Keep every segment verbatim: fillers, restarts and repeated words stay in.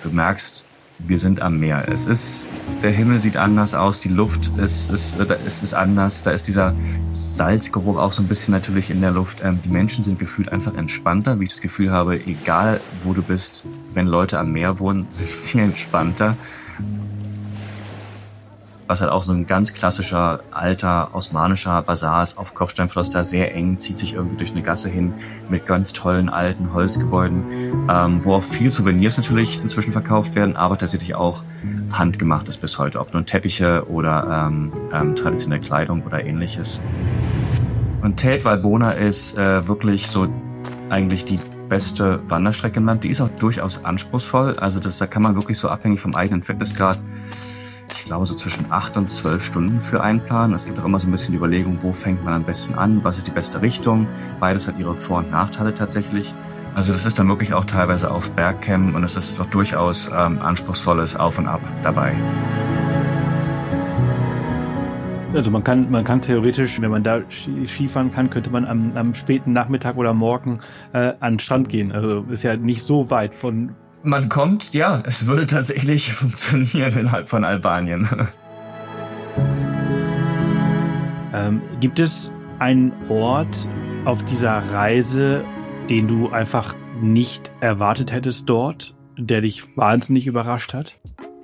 Du merkst, wir sind am Meer. Es ist, der Himmel sieht anders aus, die Luft ist, ist, ist, ist anders. Da ist dieser Salzgeruch auch so ein bisschen natürlich in der Luft. Ähm, die Menschen sind gefühlt einfach entspannter, wie ich das Gefühl habe, egal wo du bist, wenn Leute am Meer wohnen, sind sie entspannter. Was halt auch so ein ganz klassischer, alter, osmanischer Basar ist auf Kopfsteinpflaster, sehr eng, zieht sich irgendwie durch eine Gasse hin mit ganz tollen alten Holzgebäuden, ähm, wo auch viele Souvenirs natürlich inzwischen verkauft werden, aber tatsächlich auch handgemacht ist bis heute, ob nun Teppiche oder ähm, ähm, traditionelle Kleidung oder ähnliches. Und Telt Valbona ist äh, wirklich so eigentlich die beste Wanderstrecke im Land. Die ist auch durchaus anspruchsvoll, also das, da kann man wirklich so abhängig vom eigenen Fitnessgrad, ich glaube, so zwischen acht und zwölf Stunden für einplanen. Es gibt auch immer so ein bisschen die Überlegung, wo fängt man am besten an, was ist die beste Richtung. Beides hat ihre Vor- und Nachteile tatsächlich. Also das ist dann wirklich auch teilweise auf Bergcamp und es ist doch durchaus ähm, anspruchsvolles Auf und Ab dabei. Also man kann, man kann theoretisch, wenn man da Skifahren kann, könnte man am, am späten Nachmittag oder Morgen äh, an den Strand gehen. Also ist ja nicht so weit von... Man kommt, ja, es würde tatsächlich funktionieren innerhalb von Albanien. Ähm, gibt es einen Ort auf dieser Reise, den du einfach nicht erwartet hättest dort, der dich wahnsinnig überrascht hat?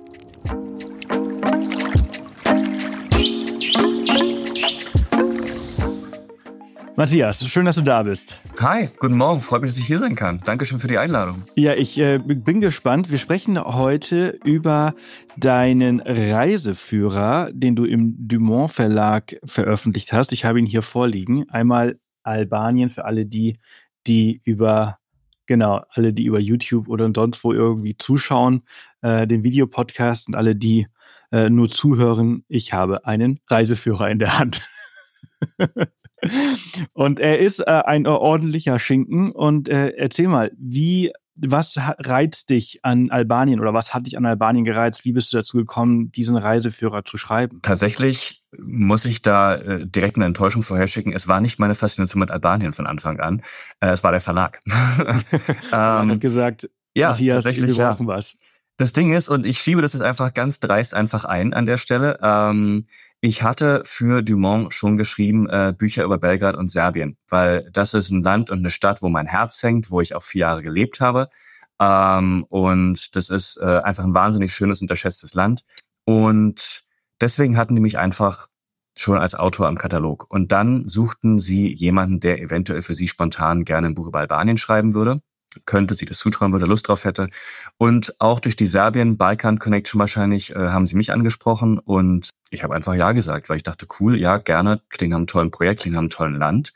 Matthias, schön, dass du da bist. Hi, guten Morgen. Freut mich, dass ich hier sein kann. Dankeschön für die Einladung. Ja, ich äh, bin gespannt. Wir sprechen heute über deinen Reiseführer, den du im Dumont Verlag veröffentlicht hast. Ich habe ihn hier vorliegen. Einmal Albanien für alle die, die über genau alle, die über YouTube oder sonst wo irgendwie zuschauen, äh, den Videopodcast, und alle, die äh, nur zuhören. Ich habe einen Reiseführer in der Hand. Und er ist äh, ein ordentlicher Schinken. Und äh, erzähl mal, wie, was reizt dich an Albanien oder was hat dich an Albanien gereizt? Wie bist du dazu gekommen, diesen Reiseführer zu schreiben? Tatsächlich muss ich da äh, direkt eine Enttäuschung vorherschicken. Es war nicht meine Faszination mit Albanien von Anfang an. Äh, es war der Verlag. Man hat gesagt, ja, Matthias, wir brauchen ja. was. Das Ding ist, und ich schiebe das jetzt einfach ganz dreist einfach ein an der Stelle, ähm, ich hatte für Dumont schon geschrieben äh, Bücher über Belgrad und Serbien, weil das ist ein Land und eine Stadt, wo mein Herz hängt, wo ich auch vier Jahre gelebt habe. Ähm, und das ist äh, einfach ein wahnsinnig schönes, unterschätztes Land. Und deswegen hatten die mich einfach schon als Autor am Katalog. Und dann suchten sie jemanden, der eventuell für sie spontan gerne ein Buch über Albanien schreiben würde. Könnte sie das zutrauen würde, Lust drauf hätte. Und auch durch die Serbien-Balkan-Connection wahrscheinlich äh, haben sie mich angesprochen und ich habe einfach ja gesagt, weil ich dachte, cool, ja, gerne, klingt nach einem tollen Projekt, klingt nach einem tollen Land.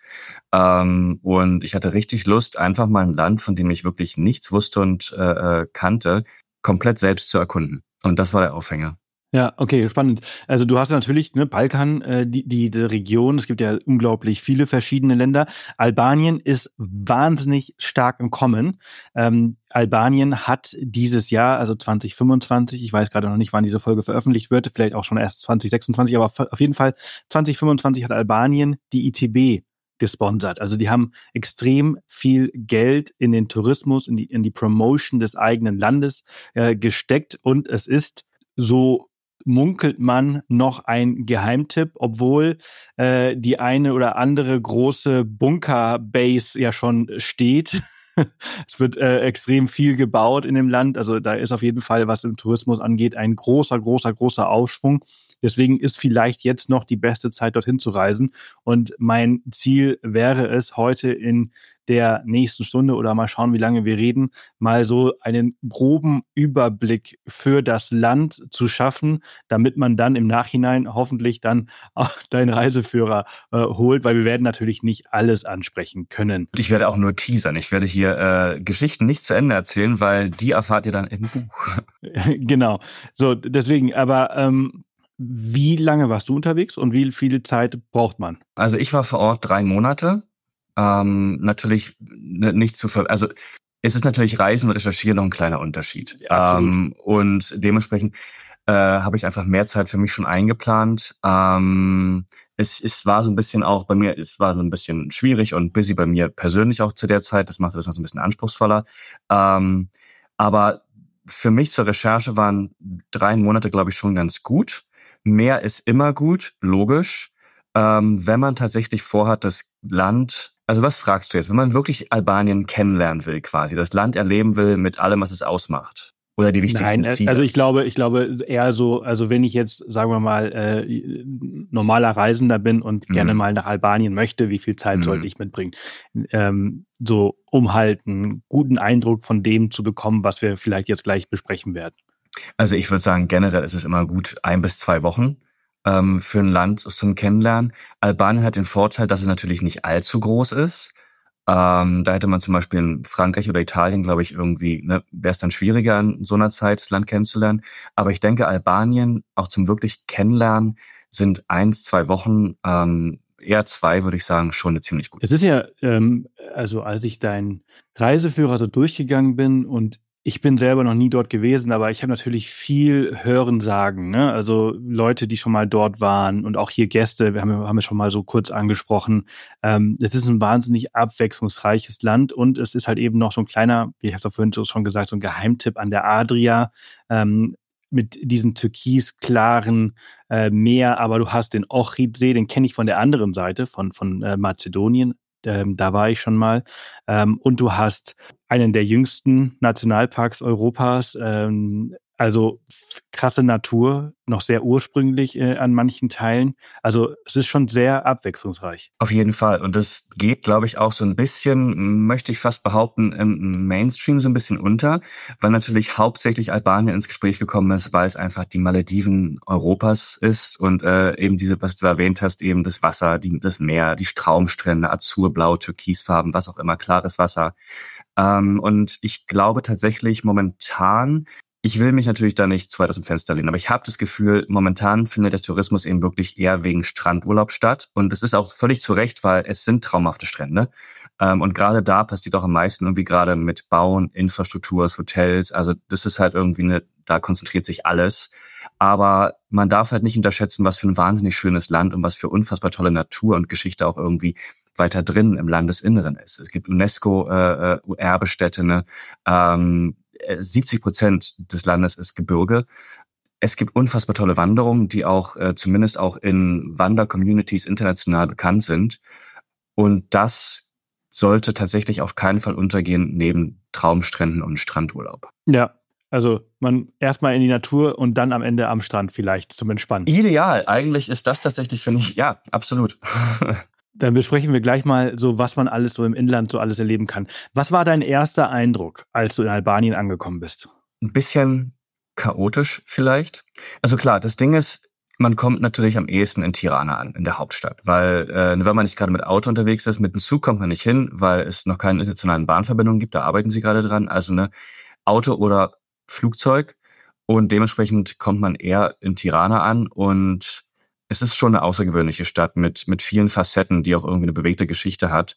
Ähm, und ich hatte richtig Lust, einfach mal ein Land, von dem ich wirklich nichts wusste und äh, kannte, komplett selbst zu erkunden. Und das war der Aufhänger. Ja, okay, spannend. Also du hast natürlich, ne, Balkan, äh, die, die, die Region, es gibt ja unglaublich viele verschiedene Länder. Albanien ist wahnsinnig stark im Kommen. Ähm, Albanien hat dieses Jahr, also zwanzig fünfundzwanzig, ich weiß gerade noch nicht, wann diese Folge veröffentlicht wird, vielleicht auch schon erst zwanzig sechsundzwanzig, aber auf jeden Fall zwanzig fünfundzwanzig hat Albanien die I T B gesponsert. Also die haben extrem viel Geld in den Tourismus, in die, in die Promotion des eigenen Landes äh, gesteckt und es ist so munkelt man noch ein Geheimtipp, obwohl äh, die eine oder andere große Bunkerbase ja schon steht. Es wird äh, extrem viel gebaut in dem Land. Also da ist auf jeden Fall, was im Tourismus angeht, ein großer, großer, großer Aufschwung. Deswegen ist vielleicht jetzt noch die beste Zeit, dorthin zu reisen. Und mein Ziel wäre es, heute in der nächsten Stunde oder mal schauen, wie lange wir reden, mal so einen groben Überblick für das Land zu schaffen, damit man dann im Nachhinein hoffentlich dann auch deinen Reiseführer äh, holt, weil wir werden natürlich nicht alles ansprechen können. Ich werde auch nur teasern. Ich werde hier äh, Geschichten nicht zu Ende erzählen, weil die erfahrt ihr dann im Buch. Genau. So, deswegen, aber ähm, wie lange warst du unterwegs und wie viel Zeit braucht man? Also ich war vor Ort drei Monate. Ähm, natürlich nicht zu ver- also es ist natürlich Reisen und Recherchieren noch ein kleiner Unterschied. Ja, ähm, und dementsprechend äh, habe ich einfach mehr Zeit für mich schon eingeplant. Ähm, es, es war so ein bisschen auch bei mir, es war so ein bisschen schwierig und busy bei mir persönlich auch zu der Zeit. Das machte das noch so ein bisschen anspruchsvoller. Ähm, aber für mich zur Recherche waren drei Monate, glaube ich, schon ganz gut. Mehr ist immer gut, logisch. Ähm, wenn man tatsächlich vorhat, das Land, also was fragst du jetzt, wenn man wirklich Albanien kennenlernen will quasi, das Land erleben will mit allem, was es ausmacht? Oder die wichtigsten Nein, Ziele? also ich glaube, ich glaube eher so, also wenn ich jetzt, sagen wir mal, äh, normaler Reisender bin und mhm. gerne mal nach Albanien möchte, wie viel Zeit mhm. sollte ich mitbringen? Ähm, so, um halt einen guten Eindruck von dem zu bekommen, was wir vielleicht jetzt gleich besprechen werden. Also ich würde sagen, generell ist es immer gut, ein bis zwei Wochen ähm, für ein Land zum Kennenlernen. Albanien hat den Vorteil, dass es natürlich nicht allzu groß ist. Ähm, da hätte man zum Beispiel in Frankreich oder Italien, glaube ich, irgendwie, ne, wäre es dann schwieriger, in so einer Zeit das Land kennenzulernen. Aber ich denke, Albanien, auch zum wirklich Kennenlernen, sind eins, zwei Wochen, ähm, eher zwei, würde ich sagen, schon eine ziemlich gut. Es ist ja, ähm, also als ich deinen Reiseführer so durchgegangen bin und ich bin selber noch nie dort gewesen, aber ich habe natürlich viel Hören sagen, ne? Also Leute, die schon mal dort waren und auch hier Gäste, wir haben, haben wir schon mal so kurz angesprochen. Ähm, es ist ein wahnsinnig abwechslungsreiches Land und es ist halt eben noch so ein kleiner, wie ich habe es vorhin schon gesagt, so ein Geheimtipp an der Adria, ähm, mit diesen türkisklaren äh, Meer, aber du hast den Ohridsee, den kenne ich von der anderen Seite, von, von äh, Mazedonien. Ähm, da war ich schon mal. Ähm, und du hast einen der jüngsten Nationalparks Europas. Ähm, also krasse Natur, noch sehr ursprünglich äh, an manchen Teilen. Also es ist schon sehr abwechslungsreich. Auf jeden Fall. Und das geht, glaube ich, auch so ein bisschen, möchte ich fast behaupten, im Mainstream so ein bisschen unter, weil natürlich hauptsächlich Albanien ins Gespräch gekommen ist, weil es einfach die Malediven Europas ist und äh, eben diese, was du erwähnt hast, eben das Wasser, die, das Meer, die Traumstrände, Azurblau, Türkisfarben, was auch immer, klares Wasser. Ähm, und ich glaube tatsächlich momentan, ich will mich natürlich da nicht zu weit aus dem Fenster lehnen, aber ich habe das Gefühl, momentan findet der Tourismus eben wirklich eher wegen Strandurlaub statt. Und das ist auch völlig zu Recht, weil es sind traumhafte Strände. Ähm, und gerade da passiert auch am meisten irgendwie gerade mit Bauen, Infrastruktur, Hotels. Also das ist halt irgendwie eine, da konzentriert sich alles. Aber man darf halt nicht unterschätzen, was für ein wahnsinnig schönes Land und was für unfassbar tolle Natur und Geschichte auch irgendwie weiter drin im Landesinneren ist. Es gibt UNESCO-Erbestätte, äh, ne? ähm, siebzig Prozent des Landes ist Gebirge. Es gibt unfassbar tolle Wanderungen, die auch äh, zumindest auch in Wander-Communities international bekannt sind. Und das sollte tatsächlich auf keinen Fall untergehen neben Traumstränden und Strandurlaub. Ja, also man erstmal in die Natur und dann am Ende am Strand vielleicht zum Entspannen. Ideal. Eigentlich ist das tatsächlich, finde ich, ja, absolut. Dann besprechen wir gleich mal so, was man alles so im Inland so alles erleben kann. Was war dein erster Eindruck, als du in Albanien angekommen bist? Ein bisschen chaotisch vielleicht. Also klar, das Ding ist, man kommt natürlich am ehesten in Tirana an, in der Hauptstadt. Weil, äh, wenn man nicht gerade mit Auto unterwegs ist, mit dem Zug kommt man nicht hin, weil es noch keine internationalen Bahnverbindungen gibt, da arbeiten sie gerade dran. Also ne, Auto oder Flugzeug. Und dementsprechend kommt man eher in Tirana an und es ist schon eine außergewöhnliche Stadt mit, mit vielen Facetten, die auch irgendwie eine bewegte Geschichte hat.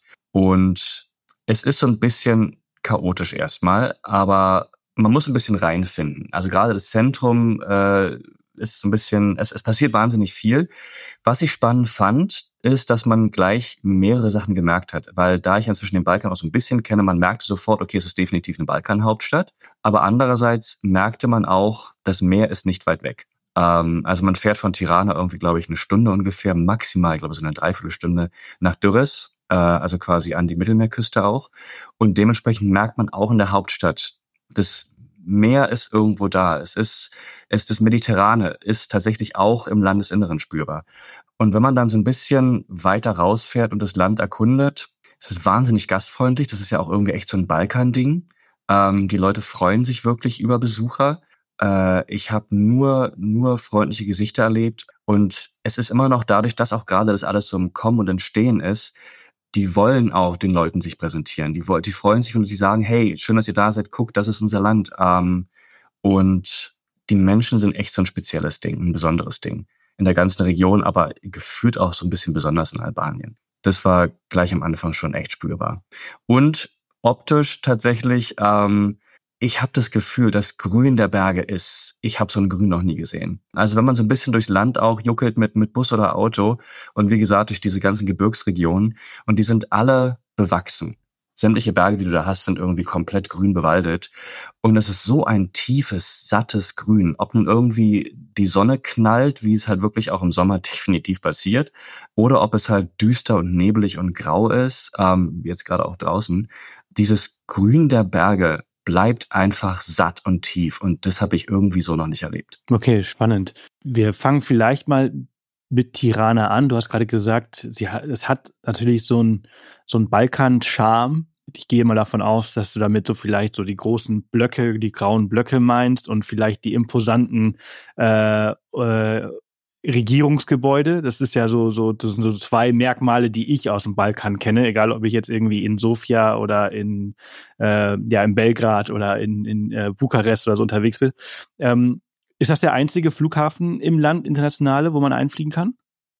Und es ist so ein bisschen chaotisch erstmal, aber man muss ein bisschen reinfinden. Also gerade das Zentrum äh, ist so ein bisschen, es, es passiert wahnsinnig viel. Was ich spannend fand, ist, dass man gleich mehrere Sachen gemerkt hat. Weil da ich inzwischen den Balkan auch so ein bisschen kenne, man merkte sofort, okay, es ist definitiv eine Balkanhauptstadt. Aber andererseits merkte man auch, das Meer ist nicht weit weg. Also man fährt von Tirana irgendwie, glaube ich, eine Stunde ungefähr, maximal, ich glaube so eine Dreiviertelstunde nach Durrës, also quasi an die Mittelmeerküste auch. Und dementsprechend merkt man auch in der Hauptstadt, das Meer ist irgendwo da. Es ist, es ist das Mediterrane, ist tatsächlich auch im Landesinneren spürbar. Und wenn man dann so ein bisschen weiter rausfährt und das Land erkundet, es ist wahnsinnig gastfreundlich. Das ist ja auch irgendwie echt so ein Balkan-Ding. Ähm, die Leute freuen sich wirklich über Besucher. Ich habe nur nur freundliche Gesichter erlebt und es ist immer noch dadurch, dass auch gerade das alles so im Kommen und Entstehen ist, die wollen auch den Leuten sich präsentieren. Die, die freuen sich, wenn sie sagen, hey, schön, dass ihr da seid, guckt, das ist unser Land. Und die Menschen sind echt so ein spezielles Ding, ein besonderes Ding. In der ganzen Region, aber gefühlt auch so ein bisschen besonders in Albanien. Das war gleich am Anfang schon echt spürbar. Und optisch tatsächlich, ähm, ich habe das Gefühl, das Grün der Berge ist, ich habe so ein Grün noch nie gesehen. Also wenn man so ein bisschen durchs Land auch juckelt mit mit Bus oder Auto und wie gesagt durch diese ganzen Gebirgsregionen und die sind alle bewachsen. Sämtliche Berge, die du da hast, sind irgendwie komplett grün bewaldet. Und es ist so ein tiefes, sattes Grün. Ob nun irgendwie die Sonne knallt, wie es halt wirklich auch im Sommer definitiv passiert, oder ob es halt düster und nebelig und grau ist, ähm, jetzt gerade auch draußen. Dieses Grün der Berge bleibt einfach satt und tief. Und das habe ich irgendwie so noch nicht erlebt. Okay, spannend. Wir fangen vielleicht mal mit Tirana an. Du hast gerade gesagt, sie hat, es hat natürlich so ein so ein Balkan-Charme. Ich gehe mal davon aus, dass du damit so vielleicht so die großen Blöcke, die grauen Blöcke meinst und vielleicht die imposanten äh, äh, Regierungsgebäude. Das ist ja so, so, das sind so zwei Merkmale, die ich aus dem Balkan kenne, egal ob ich jetzt irgendwie in Sofia oder in, äh, ja, in Belgrad oder in, in äh, Bukarest oder so unterwegs bin. Ähm, ist das der einzige Flughafen im Land, internationale, wo man einfliegen kann?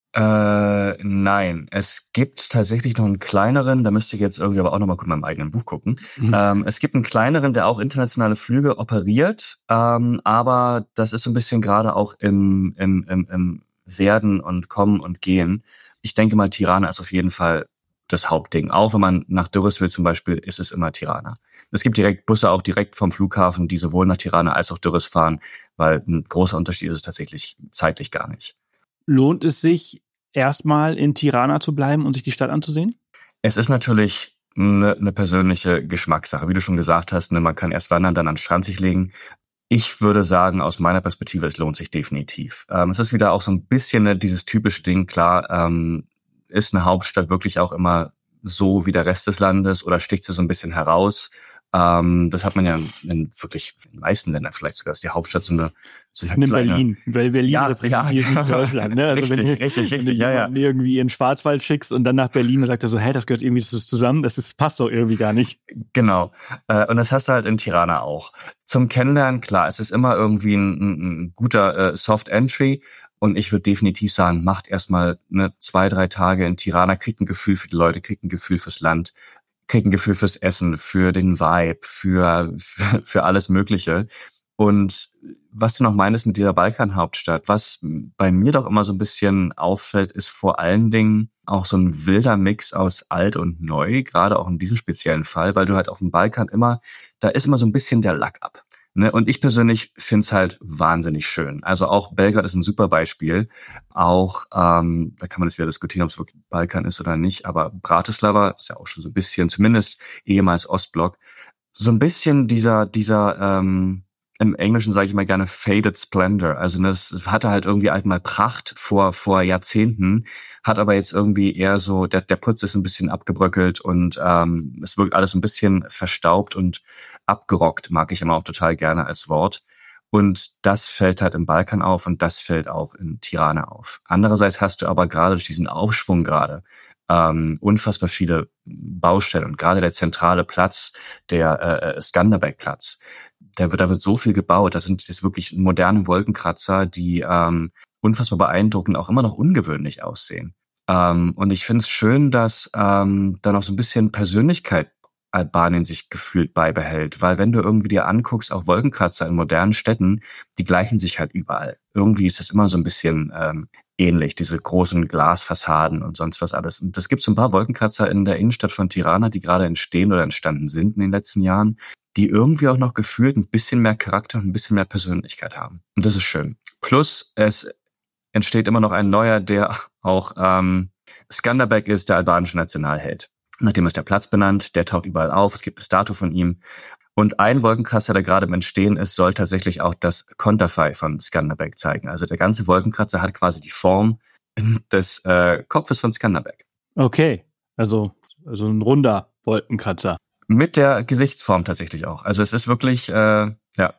Äh, nein, es gibt tatsächlich noch einen kleineren, da müsste ich jetzt irgendwie aber auch noch mal in meinem eigenen Buch gucken. Mhm. Ähm, es gibt einen kleineren, der auch internationale Flüge operiert, ähm, aber das ist so ein bisschen gerade auch im, im, im, im Werden und Kommen und Gehen. Ich denke mal, Tirana ist auf jeden Fall das Hauptding. Auch wenn man nach Durres will zum Beispiel, ist es immer Tirana. Es gibt direkt Busse auch direkt vom Flughafen, die sowohl nach Tirana als auch Durres fahren, weil ein großer Unterschied ist es tatsächlich zeitlich gar nicht. Lohnt es sich, erstmal in Tirana zu bleiben und sich die Stadt anzusehen? Es ist natürlich eine, eine persönliche Geschmackssache. Wie du schon gesagt hast, ne, man kann erst wandern, dann an den Strand sich legen. Ich würde sagen, aus meiner Perspektive, es lohnt sich definitiv. Ähm, es ist wieder auch so ein bisschen ne, dieses typische Ding, klar, ähm, ist eine Hauptstadt wirklich auch immer so wie der Rest des Landes oder sticht sie so ein bisschen heraus? Ähm, das hat man ja in, in wirklich in den meisten Ländern vielleicht sogar, ist die Hauptstadt so eine, so eine in kleine, Berlin. Weil Berlin ja, repräsentiert ja, nicht Deutschland. Ne? Also richtig, wenn, richtig, richtig, wenn du ja, ja. irgendwie in den Schwarzwald schickst und dann nach Berlin und sagt er so, hey, das gehört irgendwie zusammen, das ist, passt doch irgendwie gar nicht. Genau. Äh, und das hast du halt in Tirana auch. Zum Kennenlernen, klar, es ist immer irgendwie ein, ein, ein guter äh, Soft Entry. Und ich würde definitiv sagen, macht erstmal ne, zwei, drei Tage in Tirana, kriegt ein Gefühl für die Leute, kriegt ein Gefühl fürs Land, kriegt ein Gefühl fürs Essen, für den Vibe, für, für, für alles Mögliche. Und was du noch meinst mit dieser Balkanhauptstadt, was bei mir doch immer so ein bisschen auffällt, ist vor allen Dingen auch so ein wilder Mix aus alt und neu, gerade auch in diesem speziellen Fall, weil du halt auf dem Balkan immer, da ist immer so ein bisschen der Lack ab. Ne? Und ich persönlich finde es halt wahnsinnig schön. Also auch Belgrad ist ein super Beispiel. Auch, ähm, da kann man jetzt wieder diskutieren, ob es wirklich Balkan ist oder nicht, aber Bratislava ist ja auch schon so ein bisschen, zumindest ehemals Ostblock, so ein bisschen dieser, dieser, ähm, im Englischen sage ich mal gerne Faded Splendor. Also das hatte halt irgendwie halt mal Pracht vor vor Jahrzehnten, hat aber jetzt irgendwie eher so, der, der Putz ist ein bisschen abgebröckelt und ähm, es wirkt alles ein bisschen verstaubt und abgerockt, mag ich immer auch total gerne als Wort. Und das fällt halt im Balkan auf und das fällt auch in Tirana auf. Andererseits hast du aber gerade durch diesen Aufschwung gerade ähm, unfassbar viele Baustellen und gerade der zentrale Platz, der äh, Skanderbeg-Platz, da wird, da wird so viel gebaut. Das sind das wirklich moderne Wolkenkratzer, die ähm, unfassbar beeindruckend, auch immer noch ungewöhnlich aussehen. Ähm, und ich finde es schön, dass ähm, da noch so ein bisschen Persönlichkeit Albanien sich gefühlt beibehält. Weil wenn du irgendwie dir anguckst, auch Wolkenkratzer in modernen Städten, die gleichen sich halt überall. Irgendwie ist das immer so ein bisschen ähm, ähnlich, diese großen Glasfassaden und sonst was alles. Und es gibt so ein paar Wolkenkratzer in der Innenstadt von Tirana, die gerade entstehen oder entstanden sind in den letzten Jahren, die irgendwie auch noch gefühlt ein bisschen mehr Charakter und ein bisschen mehr Persönlichkeit haben. Und das ist schön. Plus, es entsteht immer noch ein neuer, der auch ähm, Skanderbeg ist, der albanische Nationalheld. Nachdem ist der Platz benannt, der taucht überall auf, es gibt eine Statue von ihm. Und ein Wolkenkratzer, der gerade im Entstehen ist, soll tatsächlich auch das Konterfei von Skanderbeg zeigen. Also der ganze Wolkenkratzer hat quasi die Form des äh, Kopfes von Skanderbeg. Okay, also, also ein runder Wolkenkratzer. Mit der Gesichtsform tatsächlich auch. Also es ist wirklich, äh, ja...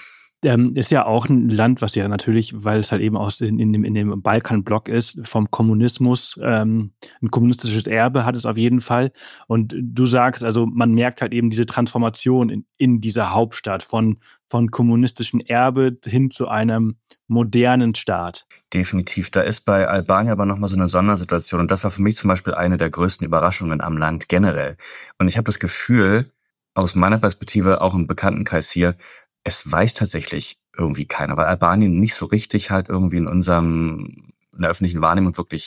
Ähm, ist ja auch ein Land, was ja natürlich, weil es halt eben aus in, in dem, in dem Balkanblock ist, vom Kommunismus, ähm, ein kommunistisches Erbe hat es auf jeden Fall. Und du sagst, also man merkt halt eben diese Transformation in, in dieser Hauptstadt von, von kommunistischem Erbe hin zu einem modernen Staat. Definitiv. Da ist bei Albanien aber nochmal so eine Sondersituation. Und das war für mich zum Beispiel eine der größten Überraschungen am Land generell. Und ich habe das Gefühl, aus meiner Perspektive, auch im Bekanntenkreis hier, es weiß tatsächlich irgendwie keiner, weil Albanien nicht so richtig halt irgendwie in unserem, in der öffentlichen Wahrnehmung wirklich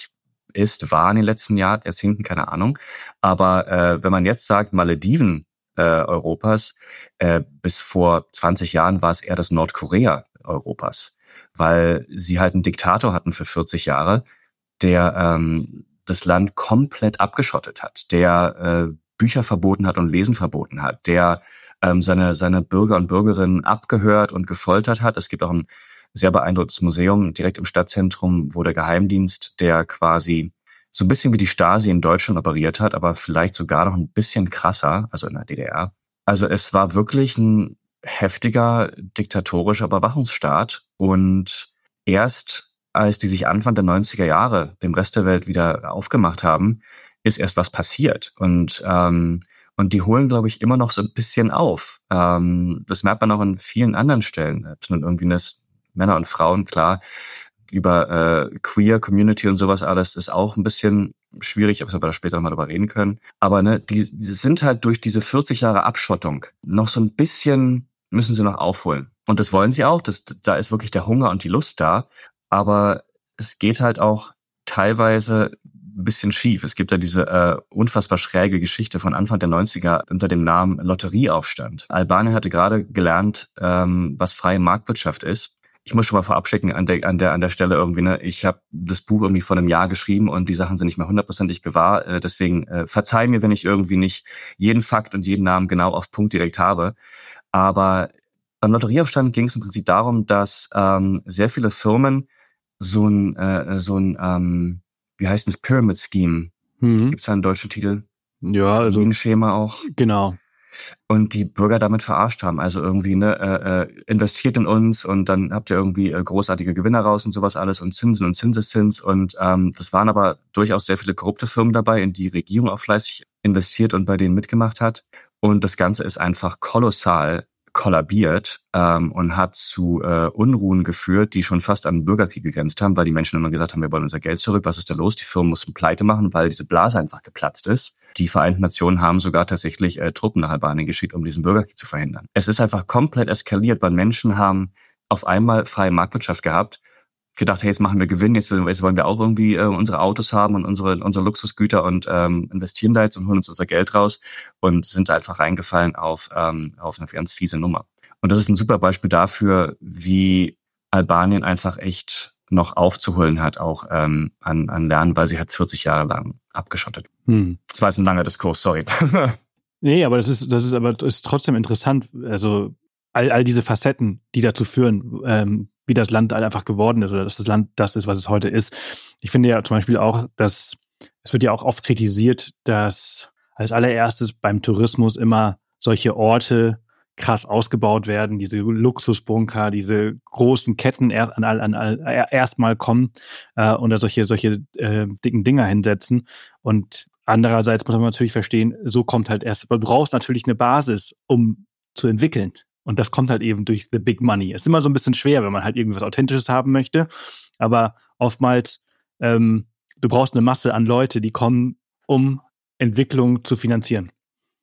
ist, war in den letzten Jahr, Jahrzehnten, keine Ahnung. Aber äh, wenn man jetzt sagt, Malediven äh, Europas, äh, bis vor zwanzig Jahren war es eher das Nordkorea Europas, weil sie halt einen Diktator hatten für vierzig Jahre, der ähm, das Land komplett abgeschottet hat, der äh, Bücher verboten hat und Lesen verboten hat, der ähm, seine seine Bürger und Bürgerinnen abgehört und gefoltert hat. Es gibt auch ein sehr beeindruckendes Museum direkt im Stadtzentrum, wo der Geheimdienst, der quasi so ein bisschen wie die Stasi in Deutschland operiert hat, aber vielleicht sogar noch ein bisschen krasser, also in der D D R. Also es war wirklich ein heftiger diktatorischer Überwachungsstaat und erst als die sich Anfang der neunziger Jahre dem Rest der Welt wieder aufgemacht haben, ist erst was passiert. Und ähm, und die holen, glaube ich, immer noch so ein bisschen auf. Ähm, das merkt man auch an vielen anderen Stellen. Ob es nun irgendwie das Männer und Frauen, klar, über äh, Queer Community und sowas alles ist auch ein bisschen schwierig, ob wir da später mal drüber reden können. Aber ne, die, die sind halt durch diese vierzig Jahre Abschottung noch so ein bisschen, müssen sie noch aufholen. Und das wollen sie auch. Das, da ist wirklich der Hunger und die Lust da. Aber es geht halt auch teilweise ein bisschen schief. Es gibt ja diese äh, unfassbar schräge Geschichte von Anfang der neunziger unter dem Namen Lotterieaufstand. Albanien hatte gerade gelernt, ähm, was freie Marktwirtschaft ist. Ich muss schon mal vorab schicken an der, an der, an der Stelle irgendwie, ne, ich habe das Buch irgendwie vor einem Jahr geschrieben und die Sachen sind nicht mehr hundertprozentig gewahr. Äh, deswegen äh, verzeih mir, wenn ich irgendwie nicht jeden Fakt und jeden Namen genau auf Punkt direkt habe. Aber beim Lotterieaufstand ging es im Prinzip darum, dass ähm, sehr viele Firmen so ein, äh, so ein, ähm, wie heißt das, Pyramid Scheme. Mhm. Gibt es da einen deutschen Titel? Ja, also ein Schema auch. Genau. Und die Bürger damit verarscht haben. Also irgendwie, ne, äh, investiert in uns und dann habt ihr irgendwie äh, großartige Gewinner raus und sowas alles und Zinsen und Zinseszins. Und ähm, das waren aber durchaus sehr viele korrupte Firmen dabei, in die Regierung auch fleißig investiert und bei denen mitgemacht hat. Und das Ganze ist einfach kolossal kollabiert ähm, und hat zu äh, Unruhen geführt, die schon fast an Bürgerkrieg gegrenzt haben, weil die Menschen immer gesagt haben, wir wollen unser Geld zurück, was ist da los? Die Firmen mussten pleite machen, weil diese Blase einfach geplatzt ist. Die Vereinten Nationen haben sogar tatsächlich äh, Truppen nach Albanien geschickt, um diesen Bürgerkrieg zu verhindern. Es ist einfach komplett eskaliert, weil Menschen haben auf einmal freie Marktwirtschaft gehabt, gedacht, hey, jetzt machen wir Gewinn, jetzt wollen wir auch irgendwie äh, unsere Autos haben und unsere unsere Luxusgüter und ähm, investieren da jetzt und holen uns unser Geld raus und sind da einfach reingefallen auf ähm, auf eine ganz fiese Nummer. Und das ist ein super Beispiel dafür, wie Albanien einfach echt noch aufzuholen hat, auch ähm, an, an Lernen, weil sie hat vierzig Jahre lang abgeschottet. Hm. Das war jetzt ein langer Diskurs, sorry. Nee, aber das ist das ist aber das ist trotzdem interessant. Also all, all diese Facetten, die dazu führen, ähm, wie das Land einfach geworden ist oder dass das Land das ist, was es heute ist. Ich finde ja zum Beispiel auch, dass es wird ja auch oft kritisiert, dass als allererstes beim Tourismus immer solche Orte krass ausgebaut werden, diese Luxusbunker, diese großen Ketten er, an, an, an, erstmal kommen äh, und da solche, solche äh, dicken Dinger hinsetzen. Und andererseits muss man natürlich verstehen, so kommt halt erst, du brauchst natürlich eine Basis, um zu entwickeln. Und das kommt halt eben durch the big money. Ist immer so ein bisschen schwer, wenn man halt irgendwas Authentisches haben möchte. Aber oftmals, ähm, du brauchst eine Masse an Leute, die kommen, um Entwicklung zu finanzieren.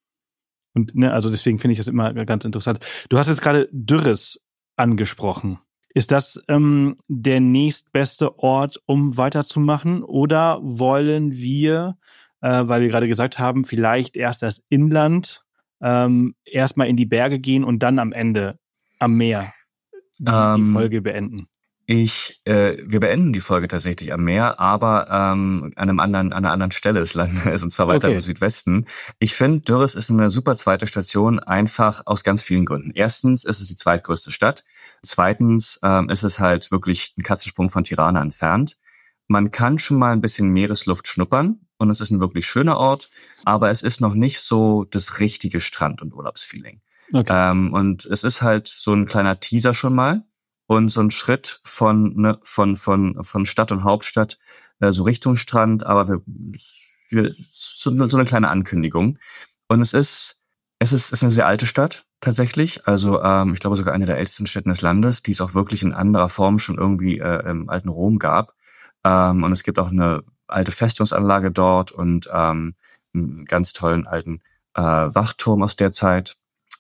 Und ne, also deswegen finde ich das immer ganz interessant. Du hast jetzt gerade Durrës angesprochen. Ist das ähm, der nächstbeste Ort, um weiterzumachen? Oder wollen wir, äh, weil wir gerade gesagt haben, vielleicht erst das Inland ähm, erstmal in die Berge gehen und dann am Ende am Meer die, ähm, die Folge beenden? Ich, äh, wir beenden die Folge tatsächlich am Meer, aber ähm, an einem anderen, an einer anderen Stelle des Landes, und zwar weiter okay. im Südwesten. Ich finde, Durrës ist eine super zweite Station, einfach aus ganz vielen Gründen. Erstens ist es die zweitgrößte Stadt. Zweitens ähm, ist es halt wirklich ein Katzensprung von Tirana entfernt. Man kann schon mal ein bisschen Meeresluft schnuppern und es ist ein wirklich schöner Ort, aber es ist noch nicht so das richtige Strand- und Urlaubsfeeling. Okay. Ähm, und es ist halt so ein kleiner Teaser schon mal. Und so ein Schritt von ne, von von von Stadt und Hauptstadt äh, so Richtung Strand, aber wir, wir, so, so eine kleine Ankündigung. Und es ist es ist, es ist eine sehr alte Stadt tatsächlich. Also ähm, ich glaube sogar eine der ältesten Städte des Landes, die es auch wirklich in anderer Form schon irgendwie äh, im alten Rom gab. Ähm, und es gibt auch eine alte Festungsanlage dort und ähm, einen ganz tollen alten äh, Wachturm aus der Zeit.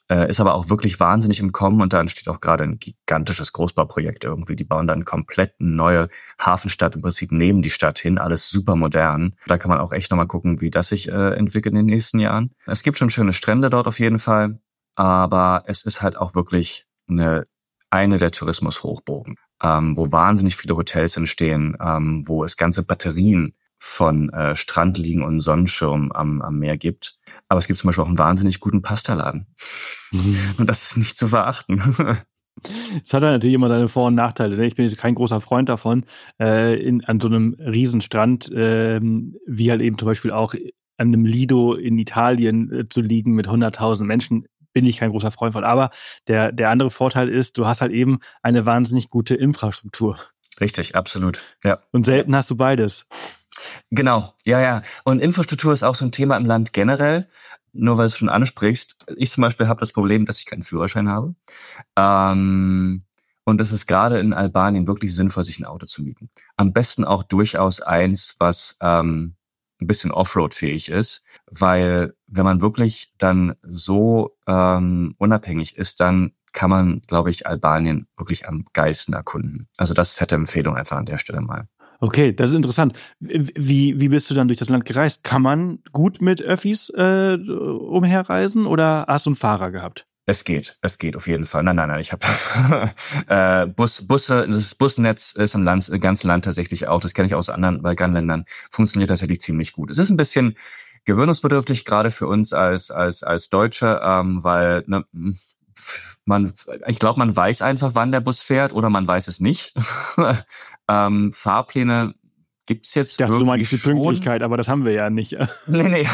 Äh, ist aber auch wirklich wahnsinnig im Kommen und da entsteht auch gerade ein gigantisches Großbauprojekt irgendwie. Die bauen dann komplett eine neue Hafenstadt im Prinzip neben die Stadt hin, alles super modern. Da kann man auch echt nochmal gucken, wie das sich äh, entwickelt in den nächsten Jahren. Es gibt schon schöne Strände dort auf jeden Fall, aber es ist halt auch wirklich eine, eine der Tourismushochburgen, ähm, wo wahnsinnig viele Hotels entstehen, ähm, wo es ganze Batterien von äh, Strandliegen und Sonnenschirm am, am Meer gibt. Aber es gibt zum Beispiel auch einen wahnsinnig guten Pastaladen. Mhm. Und das ist nicht zu verachten. Es hat natürlich immer seine Vor- und Nachteile. Ich bin jetzt kein großer Freund davon, äh, in, an so einem Riesenstrand, äh, wie halt eben zum Beispiel auch an einem Lido in Italien äh, zu liegen mit hunderttausend Menschen, bin ich kein großer Freund von. Aber der, der andere Vorteil ist, du hast halt eben eine wahnsinnig gute Infrastruktur. Richtig, absolut. Ja. Und selten hast du beides. Genau, ja, ja. Und Infrastruktur ist auch so ein Thema im Land generell. Nur weil du es schon ansprichst. Ich zum Beispiel habe das Problem, dass ich keinen Führerschein habe. Ähm, und es ist gerade in Albanien wirklich sinnvoll, sich ein Auto zu mieten. Am besten auch durchaus eins, was ähm, ein bisschen Offroad-fähig ist. Weil wenn man wirklich dann so ähm, unabhängig ist, dann kann man, glaube ich, Albanien wirklich am geilsten erkunden. Also das fette Empfehlung einfach an der Stelle mal. Okay, das ist interessant. Wie, wie bist du dann durch das Land gereist? Kann man gut mit Öffis äh, umherreisen oder hast du einen Fahrer gehabt? Es geht, es geht auf jeden Fall. Nein, nein, nein, ich habe äh, Bus, Busse, das Busnetz ist im Land, im ganzen Land tatsächlich auch, das kenne ich aus anderen Balkanländern, funktioniert tatsächlich ziemlich gut. Es ist ein bisschen gewöhnungsbedürftig, gerade für uns als als als Deutsche, ähm, weil ne, man, ich glaube, man weiß einfach, wann der Bus fährt oder man weiß es nicht. ähm, Fahrpläne gibt's jetzt. Ich dachte, du meinst die Pünktlichkeit, aber das haben wir ja nicht. nee, nee.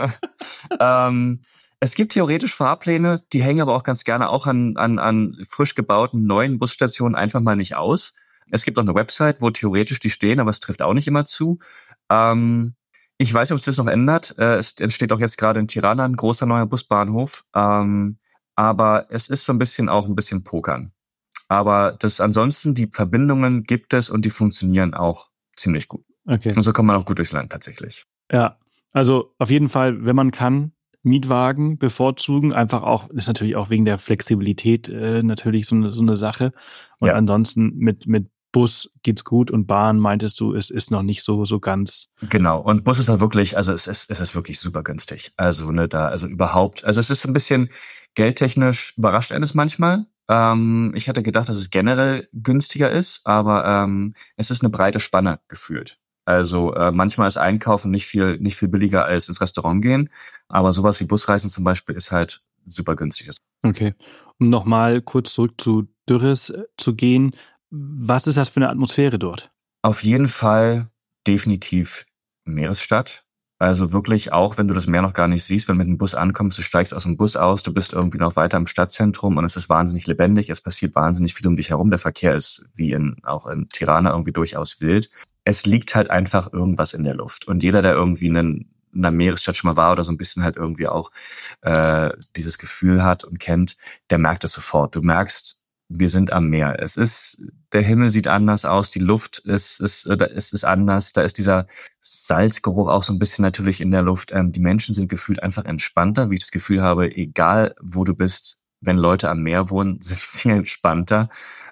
ähm, es gibt theoretisch Fahrpläne, die hängen aber auch ganz gerne auch an, an, an frisch gebauten neuen Busstationen einfach mal nicht aus. Es gibt auch eine Website, wo theoretisch die stehen, aber es trifft auch nicht immer zu. Ähm, ich weiß nicht, ob es das noch ändert. Äh, es entsteht auch jetzt gerade in Tirana ein großer neuer Busbahnhof. Ähm, aber es ist so ein bisschen auch ein bisschen Pokern. Aber das ansonsten, die Verbindungen gibt es und die funktionieren auch ziemlich gut. Okay. Und so kommt man auch gut durchs Land tatsächlich. Ja, also auf jeden Fall, wenn man kann, Mietwagen bevorzugen. Einfach auch, ist natürlich auch wegen der Flexibilität äh, natürlich so eine, so eine Sache. Und ja. ansonsten mit, mit Bus geht's gut und Bahn, meintest du, es ist noch nicht so, so ganz. Genau. Und Bus ist halt wirklich, also es ist, es ist wirklich super günstig. Also, ne, da, also überhaupt, also es ist ein bisschen geldtechnisch überrascht eines manchmal. Ähm, ich hatte gedacht, dass es generell günstiger ist, aber ähm, es ist eine breite Spanne gefühlt. Also äh, manchmal ist Einkaufen nicht viel, nicht viel billiger als ins Restaurant gehen, aber sowas wie Busreisen zum Beispiel ist halt super günstig. Okay. Um nochmal kurz zurück zu Durrës zu gehen. Was ist das für eine Atmosphäre dort? Auf jeden Fall definitiv Meeresstadt. Also wirklich auch, wenn du das Meer noch gar nicht siehst, wenn du mit dem Bus ankommst, du steigst aus dem Bus aus, du bist irgendwie noch weiter im Stadtzentrum und es ist wahnsinnig lebendig, es passiert wahnsinnig viel um dich herum. Der Verkehr ist wie in, auch in Tirana irgendwie durchaus wild. Es liegt halt einfach irgendwas in der Luft. Und jeder, der irgendwie in einer Meeresstadt schon mal war oder so ein bisschen halt irgendwie auch äh, dieses Gefühl hat und kennt, der merkt es sofort. Du merkst, wir sind am Meer. Es ist, der Himmel sieht anders aus, die Luft ist, ist, es ist anders, da ist dieser Salzgeruch auch so ein bisschen natürlich in der Luft. Ähm, die Menschen sind gefühlt einfach entspannter, wie ich das Gefühl habe, egal wo du bist, wenn Leute am Meer wohnen, sind sie entspannter.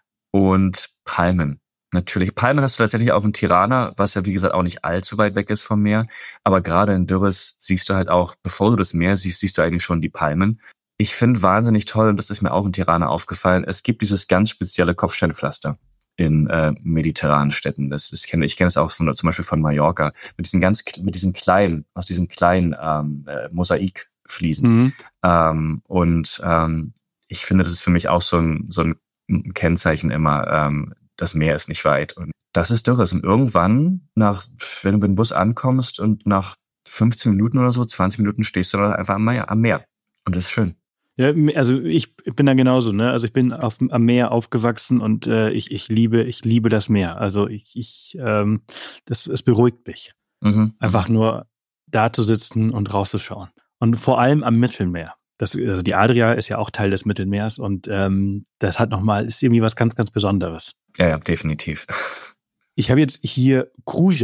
Und Palmen. Natürlich. Palmen hast du tatsächlich auch in Tirana, was ja wie gesagt auch nicht allzu weit weg ist vom Meer. Aber gerade in Durrës siehst du halt auch, bevor du das Meer siehst, siehst du eigentlich schon die Palmen. Ich finde wahnsinnig toll, und das ist mir auch in Tirana aufgefallen, es gibt dieses ganz spezielle Kopfsteinpflaster in äh, mediterranen Städten. Das ist, ich kenne ich kenne es auch von, zum Beispiel von Mallorca, mit diesen ganz, mit diesen kleinen, aus diesen kleinen ähm, äh, Mosaikfliesen. Mhm. Ähm, und ähm, ich finde, das ist für mich auch so ein, so ein Kennzeichen immer, ähm, das Meer ist nicht weit. Und das ist Durrës. Und irgendwann, nach, wenn du mit dem Bus ankommst und nach fünfzehn Minuten oder so, zwanzig Minuten stehst du dann einfach am Meer. Am Meer. Und das ist schön. Ja, also ich bin da genauso, ne? Also ich bin auf, am Meer aufgewachsen und äh, ich, ich liebe, ich liebe das Meer. Also ich, ich ähm, das, es beruhigt mich. Mhm. Einfach nur da zu sitzen und rauszuschauen. Und vor allem am Mittelmeer. Das, also die Adria ist ja auch Teil des Mittelmeers und ähm, das hat nochmal, ist irgendwie was ganz, ganz Besonderes. Ja, ja, definitiv. Ich habe jetzt hier Kruja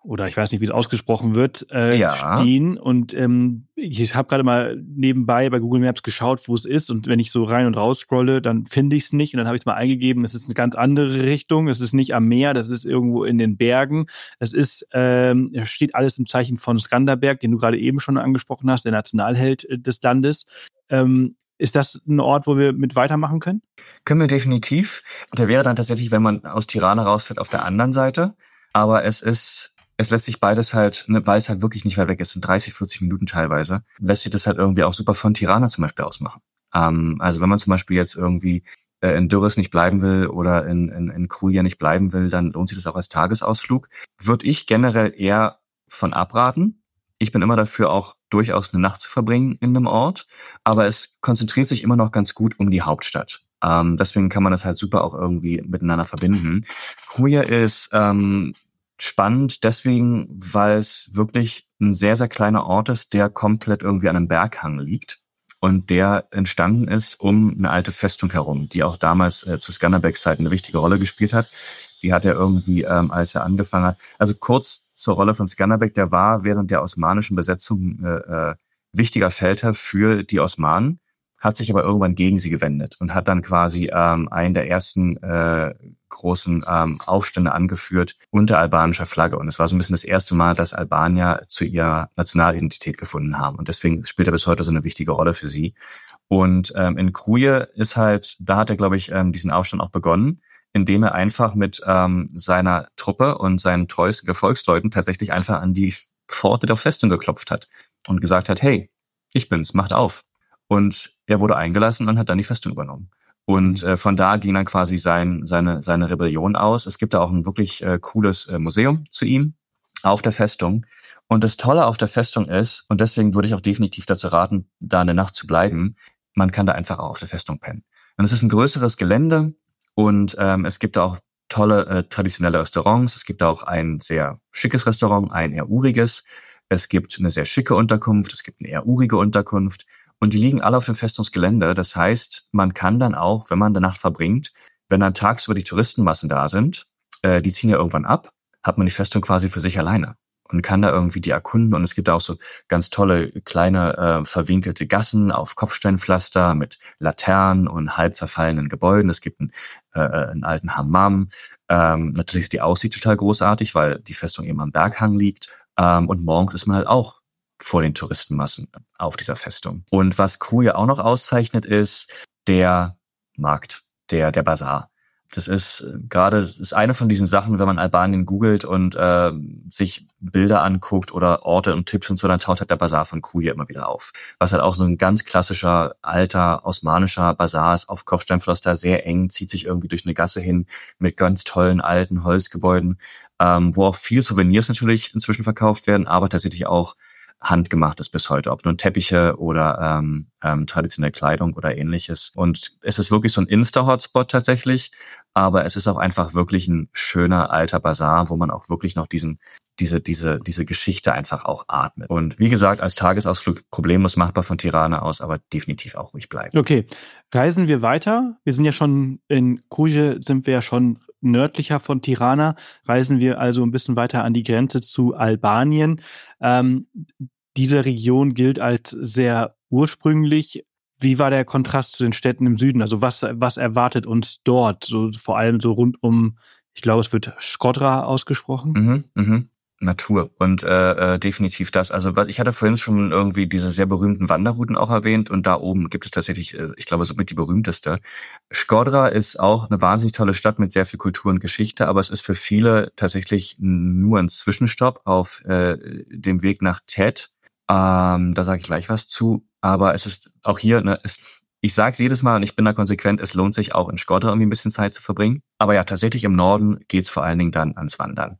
oder ich weiß nicht, wie es ausgesprochen wird, äh, Ja. stehen. Und ähm, ich habe gerade mal nebenbei bei Google Maps geschaut, wo es ist. Und wenn ich so rein und raus scrolle, dann finde ich es nicht. Und dann habe ich es mal eingegeben, es ist eine ganz andere Richtung. Es ist nicht am Meer, das ist irgendwo in den Bergen. Es ist, ähm, es steht alles im Zeichen von Skanderberg, den du gerade eben schon angesprochen hast, der Nationalheld äh, des Landes. Ähm, ist das ein Ort, wo wir mit weitermachen können? Können wir definitiv. Der wäre dann tatsächlich, wenn man aus Tirana rausfährt, auf der anderen Seite. Aber es ist... Es lässt sich beides halt, ne, weil es halt wirklich nicht weit weg ist, sind dreißig, vierzig Minuten teilweise, lässt sich das halt irgendwie auch super von Tirana zum Beispiel ausmachen. Ähm, also wenn man zum Beispiel jetzt irgendwie äh, in Durrës nicht bleiben will oder in, in, in Kruja nicht bleiben will, dann lohnt sich das auch als Tagesausflug. Würde ich generell eher von abraten. Ich bin immer dafür, auch durchaus eine Nacht zu verbringen in einem Ort, aber es konzentriert sich immer noch ganz gut um die Hauptstadt. Ähm, deswegen kann man das halt super auch irgendwie miteinander verbinden. Kruja ist ähm, spannend deswegen, weil es wirklich ein sehr, sehr kleiner Ort ist, der komplett irgendwie an einem Berghang liegt und der entstanden ist um eine alte Festung herum, die auch damals äh, zu Skanderbeg Zeiten eine wichtige Rolle gespielt hat. Die hat er irgendwie, ähm, als er angefangen hat, also kurz zur Rolle von Skanderbeg, der war während der osmanischen Besetzung äh, äh, wichtiger Feldherr für die Osmanen, hat sich aber irgendwann gegen sie gewendet und hat dann quasi ähm, einen der ersten äh, großen ähm, Aufstände angeführt unter albanischer Flagge. Und es war so ein bisschen das erste Mal, dass Albanier zu ihrer Nationalidentität gefunden haben. Und deswegen spielt er bis heute so eine wichtige Rolle für sie. Und ähm, in Kruja ist halt, da hat er, glaube ich, ähm, diesen Aufstand auch begonnen, indem er einfach mit ähm, seiner Truppe und seinen treuesten Gefolgsleuten tatsächlich einfach an die Pforte der Festung geklopft hat und gesagt hat, hey, ich bin's, macht auf. Und er wurde eingelassen und hat dann die Festung übernommen. Und äh, von da ging dann quasi sein, seine, seine Rebellion aus. Es gibt da auch ein wirklich äh, cooles äh, Museum zu ihm auf der Festung. Und das Tolle auf der Festung ist, und deswegen würde ich auch definitiv dazu raten, da eine Nacht zu bleiben, man kann da einfach auch auf der Festung pennen. Und es ist ein größeres Gelände und ähm, es gibt da auch tolle äh, traditionelle Restaurants. Es gibt da auch ein sehr schickes Restaurant, ein eher uriges. Es gibt eine sehr schicke Unterkunft, es gibt eine eher urige Unterkunft. Und die liegen alle auf dem Festungsgelände. Das heißt, man kann dann auch, wenn man die Nacht verbringt, wenn dann tagsüber die Touristenmassen da sind, äh, die ziehen ja irgendwann ab, hat man die Festung quasi für sich alleine und kann da irgendwie die erkunden. Und es gibt auch so ganz tolle kleine äh, verwinkelte Gassen auf Kopfsteinpflaster mit Laternen und halb zerfallenen Gebäuden. Es gibt einen, äh, einen alten Hammam. Ähm, natürlich ist die Aussicht total großartig, weil die Festung eben am Berghang liegt. Ähm, und morgens ist man halt auch vor den Touristenmassen auf dieser Festung. Und was Kruja auch noch auszeichnet, ist der Markt, der der Bazar. Das ist gerade, das ist eine von diesen Sachen, wenn man Albanien googelt und äh, sich Bilder anguckt oder Orte und Tipps und so, dann taucht halt der Bazar von Kruja immer wieder auf. Was halt auch so ein ganz klassischer, alter, osmanischer Bazar ist, auf Kopfsteinpflaster, sehr eng, zieht sich irgendwie durch eine Gasse hin mit ganz tollen alten Holzgebäuden, ähm, wo auch viele Souvenirs natürlich inzwischen verkauft werden, aber tatsächlich auch handgemacht ist bis heute, ob nun Teppiche oder ähm, ähm, traditionelle Kleidung oder ähnliches. Und es ist wirklich so ein Insta-Hotspot tatsächlich, aber es ist auch einfach wirklich ein schöner alter Bazar, wo man auch wirklich noch diesen diese diese diese Geschichte einfach auch atmet. Und wie gesagt, als Tagesausflug problemlos machbar von Tirana aus, aber definitiv auch ruhig bleiben. Okay, reisen wir weiter. Wir sind ja schon in Kuje, sind wir ja schon nördlicher von Tirana. Reisen wir also ein bisschen weiter an die Grenze zu Albanien. Ähm, diese Region gilt als sehr ursprünglich. Wie war der Kontrast zu den Städten im Süden? Also was was erwartet uns dort? So vor allem so rund um, ich glaube, es wird Shkodra ausgesprochen. Mhm, mhm. Natur und äh, äh, definitiv das. Also was ich hatte vorhin schon irgendwie diese sehr berühmten Wanderrouten auch erwähnt und da oben gibt es tatsächlich, äh, ich glaube, somit die berühmteste. Shkodra ist auch eine wahnsinnig tolle Stadt mit sehr viel Kultur und Geschichte, aber es ist für viele tatsächlich nur ein Zwischenstopp auf äh, dem Weg nach Tet. Ähm, da sage ich gleich was zu, aber es ist auch hier, ne, es, ich sage es jedes Mal und ich bin da konsequent, es lohnt sich auch in Shkodra irgendwie ein bisschen Zeit zu verbringen. Aber ja, tatsächlich im Norden geht's vor allen Dingen dann ans Wandern.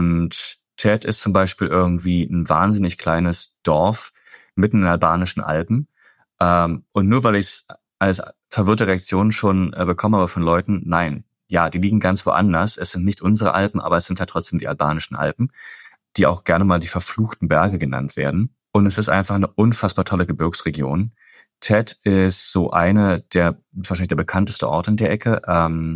Und Tet ist zum Beispiel irgendwie ein wahnsinnig kleines Dorf mitten in den albanischen Alpen. Ähm, und nur weil ich es als verwirrte Reaktion schon äh, bekomme, aber von Leuten, nein, ja, die liegen ganz woanders. Es sind nicht unsere Alpen, aber es sind halt trotzdem die albanischen Alpen, die auch gerne mal die verfluchten Berge genannt werden. Und es ist einfach eine unfassbar tolle Gebirgsregion. Tet ist so eine der, wahrscheinlich der bekannteste Ort in der Ecke. Ähm,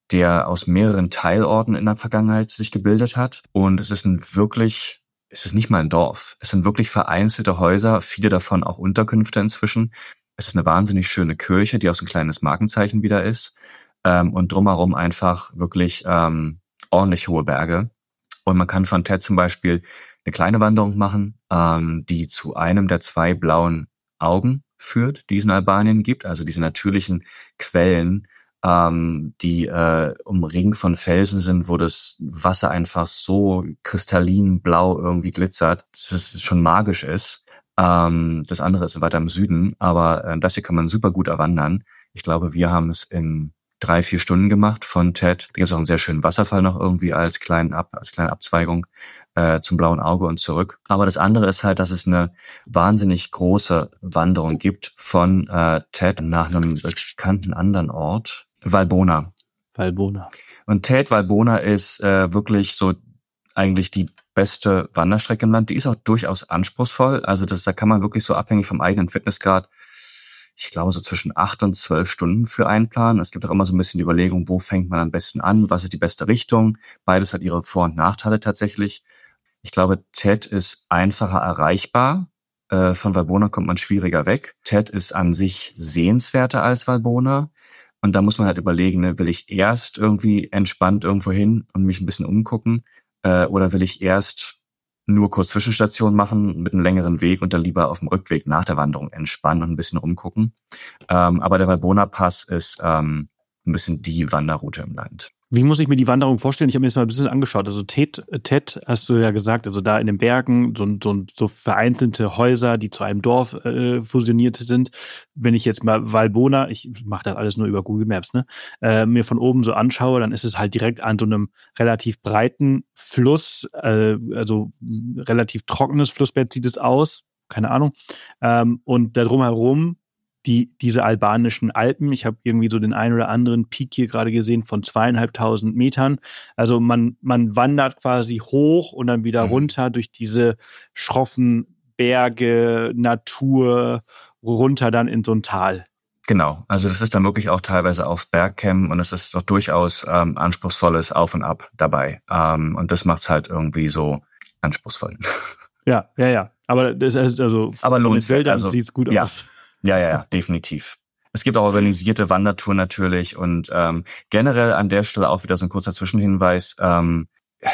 der aus mehreren Teilorten in der Vergangenheit sich gebildet hat. Und es ist ein wirklich, es ist nicht mal ein Dorf. Es sind wirklich vereinzelte Häuser, viele davon auch Unterkünfte inzwischen. Es ist eine wahnsinnig schöne Kirche, die auch so ein kleines Markenzeichen wieder ist. Ähm, und drumherum einfach wirklich ähm, ordentlich hohe Berge. Und man kann von Tet zum Beispiel eine kleine Wanderung machen, ähm, die zu einem der zwei blauen Augen führt, die es in Albanien gibt. Also diese natürlichen Quellen, ähm, die äh, umringt von Felsen sind, wo das Wasser einfach so kristallin blau irgendwie glitzert, dass es schon magisch ist. Ähm, das andere ist weiter im Süden, aber äh, das hier kann man super gut erwandern. Ich glaube, wir haben es in drei, vier Stunden gemacht von Tet. Da gibt es auch einen sehr schönen Wasserfall noch irgendwie als kleinen Ab, als kleine Abzweigung äh, zum Blauen Auge und zurück. Aber das andere ist halt, dass es eine wahnsinnig große Wanderung gibt von äh, Tet nach einem bekannten anderen Ort, Valbona. Valbona. Und Tet Valbona ist äh, wirklich so eigentlich die beste Wanderstrecke im Land. Die ist auch durchaus anspruchsvoll. Also das, da kann man wirklich so abhängig vom eigenen Fitnessgrad, ich glaube, so zwischen acht und zwölf Stunden für einplanen. Es gibt auch immer so ein bisschen die Überlegung, wo fängt man am besten an? Was ist die beste Richtung? Beides hat ihre Vor- und Nachteile tatsächlich. Ich glaube, Tet ist einfacher erreichbar. Äh, von Valbona kommt man schwieriger weg. Tet ist an sich sehenswerter als Valbona. Und da muss man halt überlegen, ne, will ich erst irgendwie entspannt irgendwo hin und mich ein bisschen umgucken? Äh, oder will ich erst nur kurz Zwischenstationen machen mit einem längeren Weg und dann lieber auf dem Rückweg nach der Wanderung entspannen und ein bisschen rumgucken. Ähm, aber der Valbona Pass ist ähm, ein bisschen die Wanderroute im Land. Wie muss ich mir die Wanderung vorstellen? Ich habe mir das mal ein bisschen angeschaut. Also Tet, Tet hast du ja gesagt, also da in den Bergen, so, so, so vereinzelte Häuser, die zu einem Dorf äh, fusioniert sind. Wenn ich jetzt mal Valbona, ich mache das alles nur über Google Maps, ne, äh, mir von oben so anschaue, dann ist es halt direkt an so einem relativ breiten Fluss, äh, also relativ trockenes Flussbett sieht es aus, keine Ahnung. Ähm, und da drumherum die, diese albanischen Alpen. Ich habe irgendwie so den einen oder anderen Peak hier gerade gesehen von zweieinhalbtausend Metern. Also man, man wandert quasi hoch und dann wieder mhm. runter durch diese schroffen Berge, Natur, runter dann in so ein Tal. Genau, also das ist dann wirklich auch teilweise auf Bergcamp und es ist doch durchaus ähm, anspruchsvolles Auf und Ab dabei. Ähm, und das macht's halt irgendwie so anspruchsvoll. Ja, ja, ja. Aber das ist also Aber lohnenswert. Also sieht's gut ja. aus. Ja, ja, ja, definitiv. Es gibt auch organisierte Wandertouren natürlich und ähm, generell an der Stelle auch wieder so ein kurzer Zwischenhinweis. Ähm,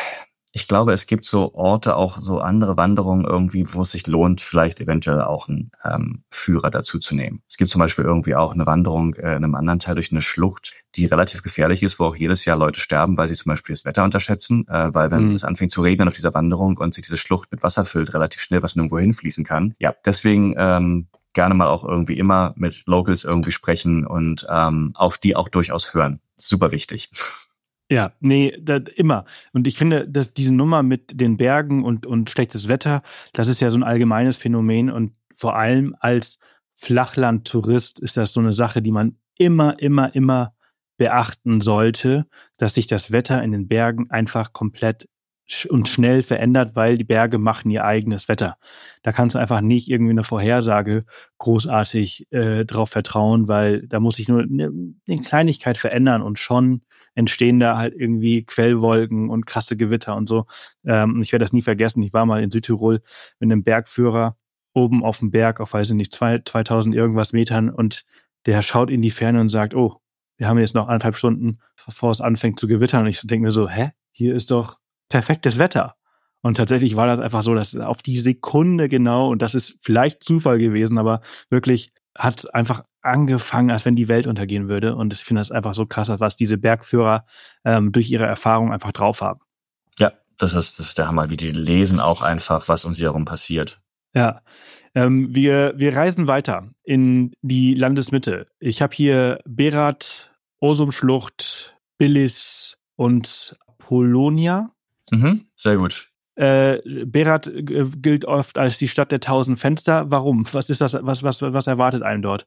ich glaube, es gibt so Orte, auch so andere Wanderungen irgendwie, wo es sich lohnt, vielleicht eventuell auch einen ähm, Führer dazu zu nehmen. Es gibt zum Beispiel irgendwie auch eine Wanderung äh, in einem anderen Teil durch eine Schlucht, die relativ gefährlich ist, wo auch jedes Jahr Leute sterben, weil sie zum Beispiel das Wetter unterschätzen, äh, weil wenn mhm. es anfängt zu regnen auf dieser Wanderung und sich diese Schlucht mit Wasser füllt, relativ schnell was nirgendwo hinfließen kann. Ja, deswegen ähm, gerne mal auch irgendwie immer mit Locals irgendwie sprechen und ähm, auf die auch durchaus hören. Super wichtig. Ja, nee, das, immer. Und ich finde, dass diese Nummer mit den Bergen und, und schlechtes Wetter, das ist ja so ein allgemeines Phänomen. Und vor allem als Flachland-Tourist ist das so eine Sache, die man immer, immer, immer beachten sollte, dass sich das Wetter in den Bergen einfach komplett und schnell verändert, weil die Berge machen ihr eigenes Wetter. Da kannst du einfach nicht irgendwie eine Vorhersage großartig äh, drauf vertrauen, weil da muss sich nur eine, eine Kleinigkeit verändern und schon entstehen da halt irgendwie Quellwolken und krasse Gewitter und so. Ähm, ich werde das nie vergessen. Ich war mal in Südtirol mit einem Bergführer oben auf dem Berg auf, weiß ich nicht, zweitausend irgendwas Metern und der schaut in die Ferne und sagt, oh, wir haben jetzt noch anderthalb Stunden, bevor es anfängt zu gewittern. Und ich denke mir so, hä? Hier ist doch perfektes Wetter. Und tatsächlich war das einfach so, dass auf die Sekunde genau, und das ist vielleicht Zufall gewesen, aber wirklich hat es einfach angefangen, als wenn die Welt untergehen würde. Und ich finde das einfach so krass, was diese Bergführer ähm, durch ihre Erfahrung einfach drauf haben. Ja, das ist, das ist der Hammer, wie die lesen auch einfach, was um sie herum passiert. Ja, ähm, wir, wir reisen weiter in die Landesmitte. Ich habe hier Berat, Orsum-Schlucht, Bilis und Apollonia. Mhm, sehr gut. Äh, Berat äh, gilt oft als die Stadt der tausend Fenster. Warum? Was ist das? Was, was, was erwartet einen dort?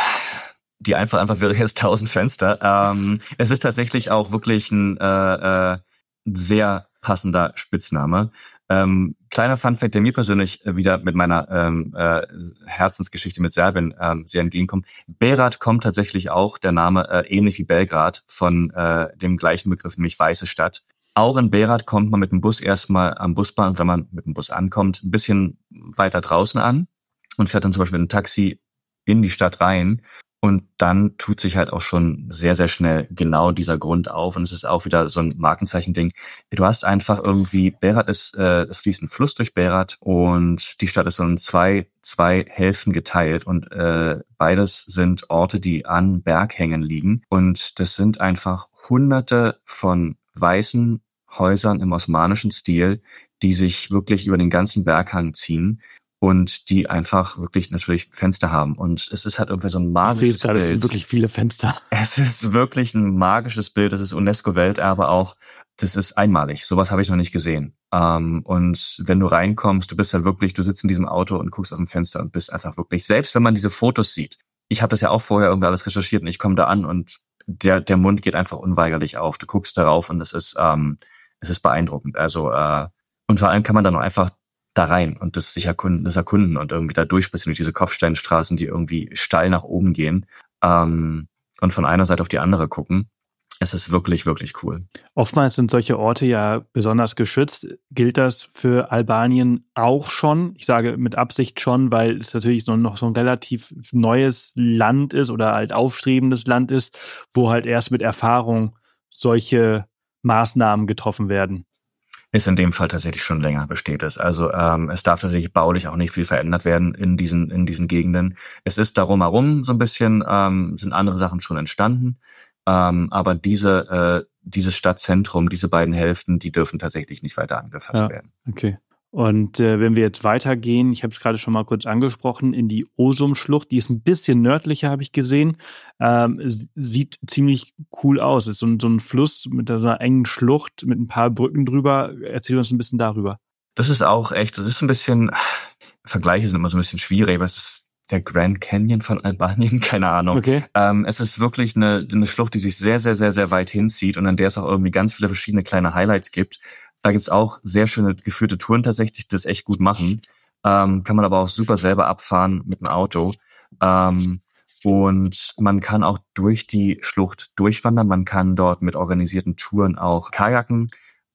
Die einfach einfach wäre jetzt tausend Fenster. Ähm, es ist tatsächlich auch wirklich ein äh, äh, sehr passender Spitzname. Ähm, kleiner Funfact, der mir persönlich wieder mit meiner ähm, äh, Herzensgeschichte mit Serbien ähm, sehr entgegenkommt. Berat kommt tatsächlich auch, der Name äh, ähnlich wie Belgrad, von äh, dem gleichen Begriff, nämlich weiße Stadt. Auch in Berat kommt man mit dem Bus erstmal am Busbahnhof, wenn man mit dem Bus ankommt, ein bisschen weiter draußen an und fährt dann zum Beispiel ein Taxi in die Stadt rein. Und dann tut sich halt auch schon sehr, sehr schnell genau dieser Grund auf. Und es ist auch wieder so ein Markenzeichen-Ding. Du hast einfach irgendwie, Berat ist, äh, es fließt ein Fluss durch Berat und die Stadt ist so in zwei, zwei Hälften geteilt. Und äh, beides sind Orte, die an Berghängen liegen. Und das sind einfach hunderte von weißen Häusern im osmanischen Stil, die sich wirklich über den ganzen Berghang ziehen. Und die einfach wirklich natürlich Fenster haben. Und es ist halt irgendwie so ein magisches Bild. Ich sehe gerade, es sind wirklich viele Fenster. Es ist wirklich ein magisches Bild. Das ist UNESCO-Welterbe auch. Das ist einmalig. Sowas habe ich noch nicht gesehen. Ähm, und wenn du reinkommst, du bist halt wirklich, du sitzt in diesem Auto und guckst aus dem Fenster und bist einfach wirklich, selbst wenn man diese Fotos sieht. Ich habe das ja auch vorher irgendwie alles recherchiert und ich komme da an und der der Mund geht einfach unweigerlich auf. Du guckst darauf und es ist ähm, es ist beeindruckend. Also äh, und vor allem kann man dann auch einfach da rein und das sich erkunden, das erkunden und irgendwie da durchspazieren durch diese Kopfsteinstraßen, die irgendwie steil nach oben gehen, ähm, und von einer Seite auf die andere gucken. Es ist wirklich, wirklich cool. Oftmals sind solche Orte ja besonders geschützt. Gilt das für Albanien auch schon? Ich sage mit Absicht schon, weil es natürlich so noch so ein relativ neues Land ist oder halt aufstrebendes Land ist, wo halt erst mit Erfahrung solche Maßnahmen getroffen werden. Ist in dem Fall tatsächlich schon länger besteht es. Also ähm, es darf tatsächlich baulich auch nicht viel verändert werden in diesen in diesen Gegenden. Es ist darum herum so ein bisschen, ähm, sind andere Sachen schon entstanden, ähm, aber diese äh, dieses Stadtzentrum, diese beiden Hälften, die dürfen tatsächlich nicht weiter angefasst ja, werden. Okay. Und äh, wenn wir jetzt weitergehen, ich habe es gerade schon mal kurz angesprochen, in die Osum-Schlucht, die ist ein bisschen nördlicher, habe ich gesehen, ähm, sieht ziemlich cool aus. Ist so ein, so ein Fluss mit einer engen Schlucht, mit ein paar Brücken drüber. Erzähl uns ein bisschen darüber. Das ist auch echt, das ist ein bisschen, Vergleiche sind immer so ein bisschen schwierig, aber es ist der Grand Canyon von Albanien, keine Ahnung. Okay. Ähm, es ist wirklich eine, eine Schlucht, die sich sehr, sehr, sehr, sehr weit hinzieht und an der es auch irgendwie ganz viele verschiedene kleine Highlights gibt. Da gibt's auch sehr schöne geführte Touren tatsächlich, die das echt gut machen. Ähm, kann man aber auch super selber abfahren mit dem Auto. Ähm, und man kann auch durch die Schlucht durchwandern. Man kann dort mit organisierten Touren auch kajaken.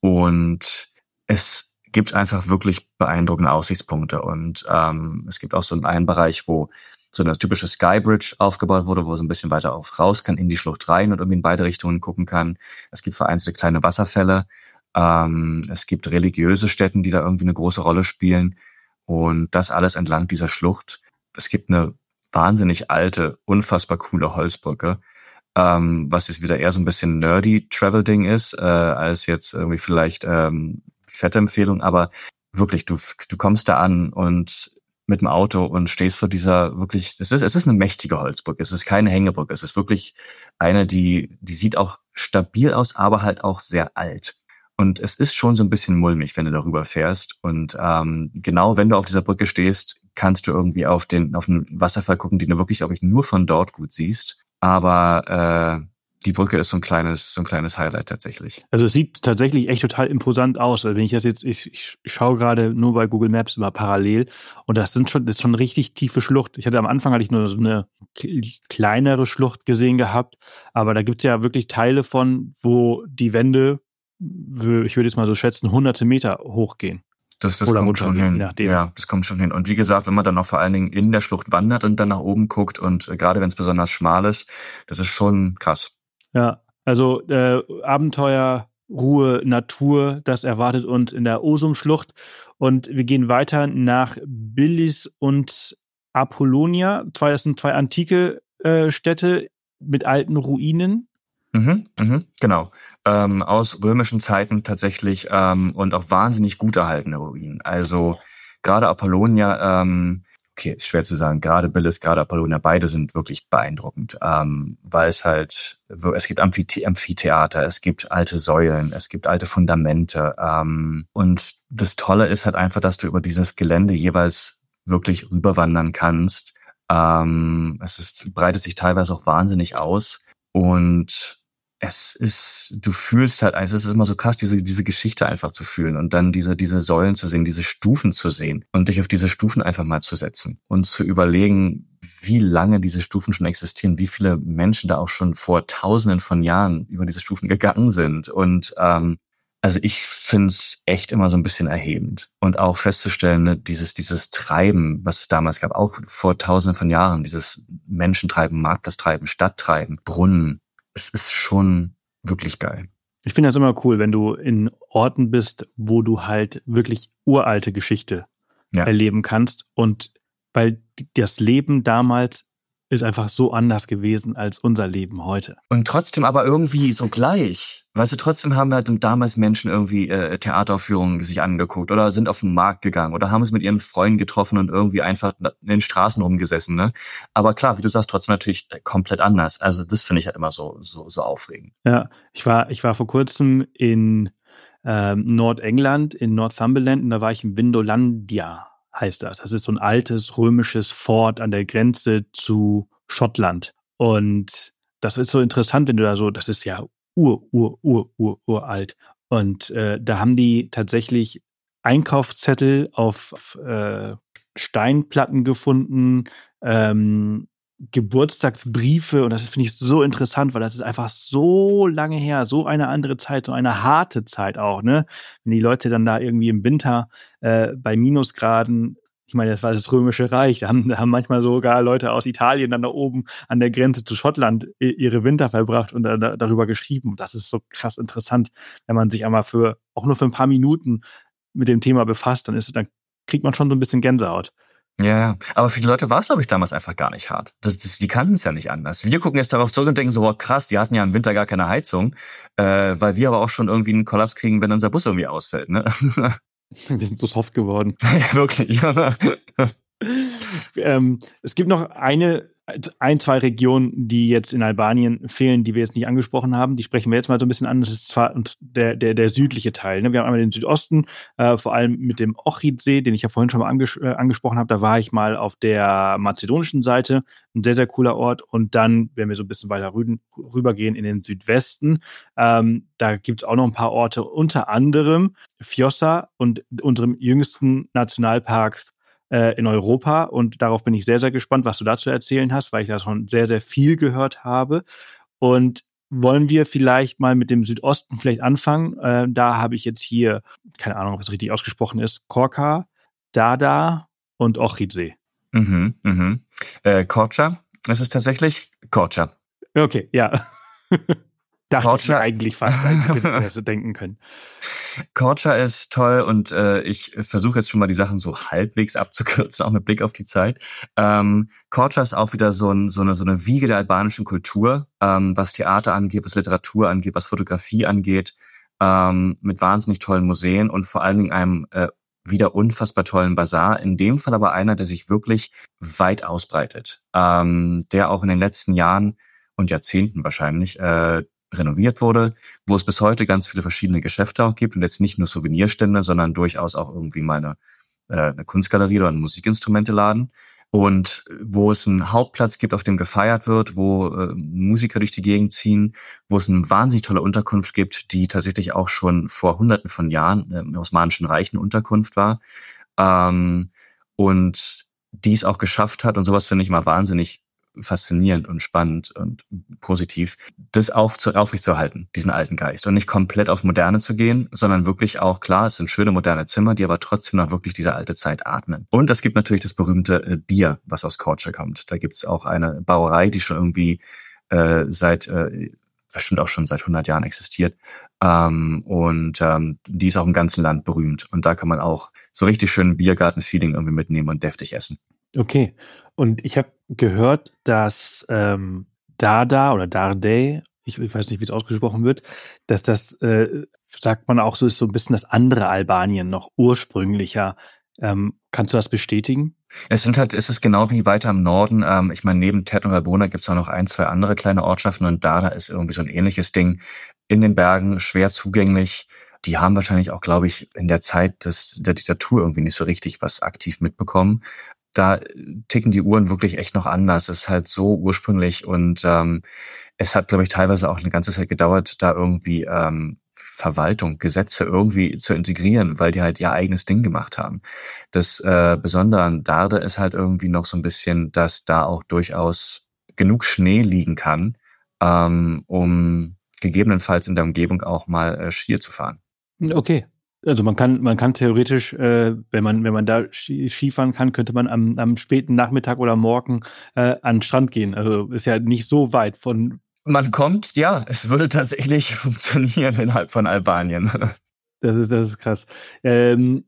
Und es gibt einfach wirklich beeindruckende Aussichtspunkte. Und ähm, es gibt auch so einen Bereich, wo so eine typische Skybridge aufgebaut wurde, wo so ein bisschen weiter auf raus kann, in die Schlucht rein und irgendwie in beide Richtungen gucken kann. Es gibt vereinzelte kleine Wasserfälle. Ähm, es gibt religiöse Stätten, die da irgendwie eine große Rolle spielen. Und das alles entlang dieser Schlucht. Es gibt eine wahnsinnig alte, unfassbar coole Holzbrücke, ähm, was jetzt wieder eher so ein bisschen nerdy Travel-Ding ist, äh, als jetzt irgendwie vielleicht ähm, fette Empfehlung. Aber wirklich, du, du kommst da an und mit dem Auto und stehst vor dieser wirklich, es ist, es ist eine mächtige Holzbrücke. Es ist keine Hängebrücke. Es ist wirklich eine, die, die sieht auch stabil aus, aber halt auch sehr alt. Und es ist schon so ein bisschen mulmig, wenn du darüber fährst. Und ähm, genau wenn du auf dieser Brücke stehst, kannst du irgendwie auf den auf den Wasserfall gucken, den du wirklich, glaube ich, nur von dort gut siehst. Aber äh, die Brücke ist so ein kleines so ein kleines Highlight tatsächlich. Also es sieht tatsächlich echt total imposant aus. Also wenn ich das jetzt, ich, ich schaue gerade nur bei Google Maps immer parallel und das sind schon, das ist schon eine richtig tiefe Schlucht. Ich hatte am Anfang hatte ich nur so eine kleinere Schlucht gesehen gehabt, aber da gibt es ja wirklich Teile von, wo die Wände, ich würde jetzt mal so schätzen, hunderte Meter hochgehen. Das, das kommt schon hin. Ja, das kommt schon hin. Und wie gesagt, wenn man dann auch vor allen Dingen in der Schlucht wandert und dann nach oben guckt und äh, gerade wenn es besonders schmal ist, das ist schon krass. Ja, also äh, Abenteuer, Ruhe, Natur, das erwartet uns in der Osum-Schlucht. Und wir gehen weiter nach Bilis und Apollonia. Zwei, das sind zwei antike äh, Städte mit alten Ruinen. Mhm, mhm, genau. Ähm, aus römischen Zeiten tatsächlich ähm, und auch wahnsinnig gut erhaltene Ruinen. Also gerade Apollonia, ähm, okay, ist schwer zu sagen, gerade Bilis, gerade Apollonia, beide sind wirklich beeindruckend, ähm, weil es halt, es gibt Amphithe- Amphitheater, es gibt alte Säulen, es gibt alte Fundamente ähm, und das Tolle ist halt einfach, dass du über dieses Gelände jeweils wirklich rüberwandern kannst. Ähm, es ist, breitet sich teilweise auch wahnsinnig aus. Und es ist, du fühlst halt einfach, es ist immer so krass, diese, diese Geschichte einfach zu fühlen und dann diese, diese Säulen zu sehen, diese Stufen zu sehen und dich auf diese Stufen einfach mal zu setzen und zu überlegen, wie lange diese Stufen schon existieren, wie viele Menschen da auch schon vor Tausenden von Jahren über diese Stufen gegangen sind. Und ähm, also ich finde es echt immer so ein bisschen erhebend. Und auch festzustellen, ne, dieses, dieses Treiben, was es damals gab, auch vor Tausenden von Jahren, dieses Menschentreiben, Marktplatz-Treiben, Stadttreiben, Brunnen, es ist schon wirklich geil. Ich finde das immer cool, wenn du in Orten bist, wo du halt wirklich uralte Geschichte ja. erleben kannst. Und weil das Leben damals ist einfach so anders gewesen als unser Leben heute. Und trotzdem aber irgendwie so gleich. Weißt du, trotzdem haben halt damals Menschen irgendwie äh, Theateraufführungen sich angeguckt oder sind auf den Markt gegangen oder haben es mit ihren Freunden getroffen und irgendwie einfach in den Straßen rumgesessen, ne? Aber klar, wie du sagst, trotzdem natürlich komplett anders. Also das finde ich halt immer so so so aufregend. Ja, ich war ich war vor kurzem in ähm, Nordengland, in Northumberland, und da war ich in Vindolandia, heißt das. Das ist so ein altes römisches Fort an der Grenze zu Schottland. Und das ist so interessant, wenn du da so, das ist ja ur, ur, ur, ur, uralt. Und äh, da haben die tatsächlich Einkaufszettel auf äh, Steinplatten gefunden, ähm, Geburtstagsbriefe, und das finde ich so interessant, weil das ist einfach so lange her, so eine andere Zeit, so eine harte Zeit auch, ne? Wenn die Leute dann da irgendwie im Winter äh, bei Minusgraden, ich meine, das war das Römische Reich, da haben, da haben manchmal sogar Leute aus Italien dann da oben an der Grenze zu Schottland ihre Winter verbracht und da, darüber geschrieben. Das ist so krass interessant, wenn man sich einmal für, auch nur für ein paar Minuten mit dem Thema befasst, dann ist, dann kriegt man schon so ein bisschen Gänsehaut. Ja, ja. Aber für die Leute war es, glaube ich, damals einfach gar nicht hart. Das, das, die kannten es ja nicht anders. Wir gucken jetzt darauf zurück und denken so, wow, krass, die hatten ja im Winter gar keine Heizung, äh, weil wir aber auch schon irgendwie einen Kollaps kriegen, wenn unser Bus irgendwie ausfällt, ne? Wir sind so soft geworden. Ja, wirklich. ähm, es gibt noch eine, ein, zwei Regionen, die jetzt in Albanien fehlen, die wir jetzt nicht angesprochen haben. Die sprechen wir jetzt mal so ein bisschen an. Das ist zwar der, der, der südliche Teil. Ne? Wir haben einmal den Südosten, äh, vor allem mit dem Ochidsee, den ich ja vorhin schon mal anges- äh, angesprochen habe. Da war ich mal auf der mazedonischen Seite. Ein sehr, sehr cooler Ort. Und dann, wenn wir so ein bisschen weiter rü- rübergehen in den Südwesten, ähm, da gibt es auch noch ein paar Orte, unter anderem Fjosa und unserem jüngsten Nationalpark in Europa, und darauf bin ich sehr, sehr gespannt, was du dazu erzählen hast, weil ich da schon sehr, sehr viel gehört habe. Und wollen wir vielleicht mal mit dem Südosten vielleicht anfangen? Äh, da habe ich jetzt hier, keine Ahnung, ob es richtig ausgesprochen ist, Korça, Dada und Ochidsee. Mhm, mhm. Äh, Korça, das ist tatsächlich Korça. Okay, ja. Dachte Korça. Ich mir eigentlich fast, eigentlich hätte ich mir so denken können. Korça ist toll, und äh, ich versuche jetzt schon mal die Sachen so halbwegs abzukürzen, auch mit Blick auf die Zeit. Ähm, Korça ist auch wieder so, ein, so, eine, so eine Wiege der albanischen Kultur, ähm, was Theater angeht, was Literatur angeht, was Fotografie angeht, ähm, mit wahnsinnig tollen Museen und vor allen Dingen einem äh, wieder unfassbar tollen Bazar. In dem Fall aber einer, der sich wirklich weit ausbreitet, ähm, der auch in den letzten Jahren und Jahrzehnten wahrscheinlich äh, renoviert wurde, wo es bis heute ganz viele verschiedene Geschäfte auch gibt und jetzt nicht nur Souvenirstände, sondern durchaus auch irgendwie mal eine, äh, eine Kunstgalerie oder einen Musikinstrumenteladen, und wo es einen Hauptplatz gibt, auf dem gefeiert wird, wo äh, Musiker durch die Gegend ziehen, wo es eine wahnsinnig tolle Unterkunft gibt, die tatsächlich auch schon vor hunderten von Jahren äh, im Osmanischen Reich eine Unterkunft war, ähm, und die es auch geschafft hat, und sowas finde ich mal wahnsinnig faszinierend und spannend und positiv, das aufzu- aufrechtzuerhalten, diesen alten Geist, und nicht komplett auf Moderne zu gehen, sondern wirklich auch, klar, es sind schöne moderne Zimmer, die aber trotzdem noch wirklich diese alte Zeit atmen. Und es gibt natürlich das berühmte äh, Bier, was aus Korça kommt. Da gibt es auch eine Brauerei, die schon irgendwie äh, seit, äh, bestimmt auch schon seit hundert Jahren existiert, ähm, und ähm, die ist auch im ganzen Land berühmt, und da kann man auch so richtig schön Biergarten-Feeling irgendwie mitnehmen und deftig essen. Okay, und ich habe gehört, dass ähm, Dada oder Dardej, ich, ich weiß nicht, wie es ausgesprochen wird, dass das, äh, sagt man auch so, ist so ein bisschen das andere Albanien, noch ursprünglicher. Ähm, kannst du das bestätigen? Es sind halt, es ist genau wie weiter im Norden. Ähm, ich meine, neben Tet und Valbona gibt es auch noch ein, zwei andere kleine Ortschaften, und Dada ist irgendwie so ein ähnliches Ding. In den Bergen, schwer zugänglich. Die haben wahrscheinlich auch, glaube ich, in der Zeit des, der Diktatur irgendwie nicht so richtig was aktiv mitbekommen. da ticken die Uhren wirklich echt noch anders. Es ist halt so ursprünglich und ähm, es hat, glaube ich, teilweise auch eine ganze Zeit gedauert, da irgendwie ähm, Verwaltung, Gesetze irgendwie zu integrieren, weil die halt ihr eigenes Ding gemacht haben. Das äh, Besondere an Darde ist halt irgendwie noch so ein bisschen, dass da auch durchaus genug Schnee liegen kann, ähm, um gegebenenfalls in der Umgebung auch mal äh, Skier zu fahren. Okay. Also man kann, man kann theoretisch, äh, wenn man, wenn man da Ski, Skifahren kann, könnte man am, am späten Nachmittag oder Morgen äh, an den Strand gehen. Also ist ja nicht so weit von. Man kommt, ja, es würde tatsächlich funktionieren innerhalb von Albanien. Das ist, das ist krass. Ähm,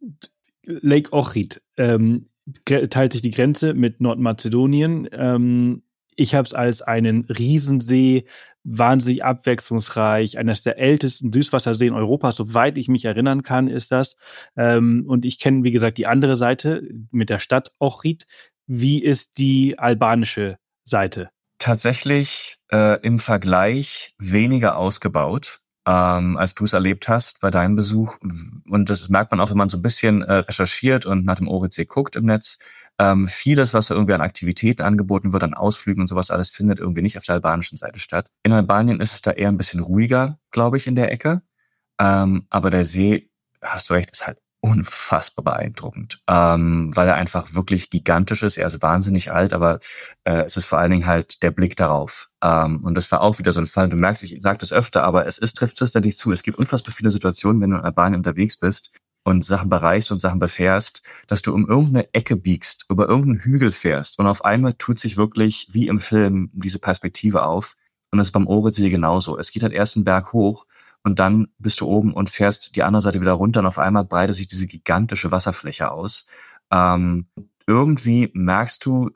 Lake Ohrid ähm, teilt sich die Grenze mit Nordmazedonien. Ähm, ich habe es als einen Riesensee, wahnsinnig abwechslungsreich, eines der ältesten Süßwasserseen Europas, soweit ich mich erinnern kann, ist das. Ähm, und ich kenne, wie gesagt, die andere Seite mit der Stadt Ohrid. Wie ist die albanische Seite? Tatsächlich äh, im Vergleich weniger ausgebaut, ähm, als du es erlebt hast bei deinem Besuch. Und das merkt man auch, wenn man so ein bisschen äh, recherchiert und nach dem Odyssee guckt im Netz. Ähm, vieles, was da irgendwie an Aktivitäten angeboten wird, an Ausflügen und sowas, alles findet irgendwie nicht auf der albanischen Seite statt. In Albanien ist es da eher ein bisschen ruhiger, glaube ich, in der Ecke. Ähm, aber der See, hast du recht, ist halt unfassbar beeindruckend, ähm, weil er einfach wirklich gigantisch ist. Er ist wahnsinnig alt, aber äh, es ist vor allen Dingen halt der Blick darauf. Ähm, und das war auch wieder so ein Fall. Du merkst, ich sage das öfter, aber es ist, trifft es tatsächlich zu. Es gibt unfassbar viele Situationen, wenn du in Albanien unterwegs bist und Sachen bereichst und Sachen befährst, dass du um irgendeine Ecke biegst, über irgendeinen Hügel fährst und auf einmal tut sich wirklich wie im Film diese Perspektive auf. Und das ist beim Ohrensee genauso. Es geht halt erst einen Berg hoch und dann bist du oben und fährst die andere Seite wieder runter und auf einmal breitet sich diese gigantische Wasserfläche aus. Ähm, irgendwie merkst du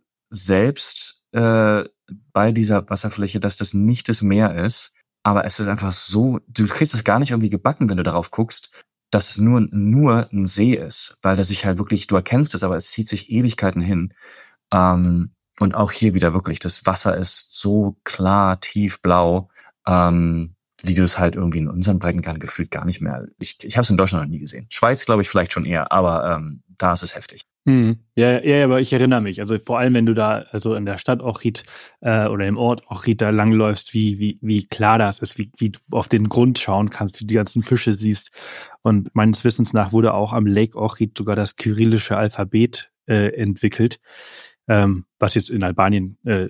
selbst äh, bei dieser Wasserfläche, dass das nicht das Meer ist, aber es ist einfach so, du kriegst es gar nicht irgendwie gebacken, wenn du darauf guckst, dass es nur, nur ein See ist, weil der sich halt wirklich, du erkennst es, aber es zieht sich Ewigkeiten hin. Ähm, und auch hier wieder wirklich, das Wasser ist so klar, tiefblau, ähm, wie du es halt irgendwie in unseren Breitengraden gefühlt gar nicht mehr. Ich, ich habe es in Deutschland noch nie gesehen. Schweiz, glaube ich, vielleicht schon eher, aber ähm, da ist es heftig. Hm. Ja, ja, aber ich erinnere mich. Also vor allem, wenn du da also in der Stadt Ohrid äh, oder im Ort Ohrid da langläufst, wie wie wie klar das ist, wie wie du auf den Grund schauen kannst, wie du die ganzen Fische siehst. Und meines Wissens nach wurde auch am Lake Ohrid sogar das kyrillische Alphabet äh, entwickelt, ähm, was jetzt in Albanien äh,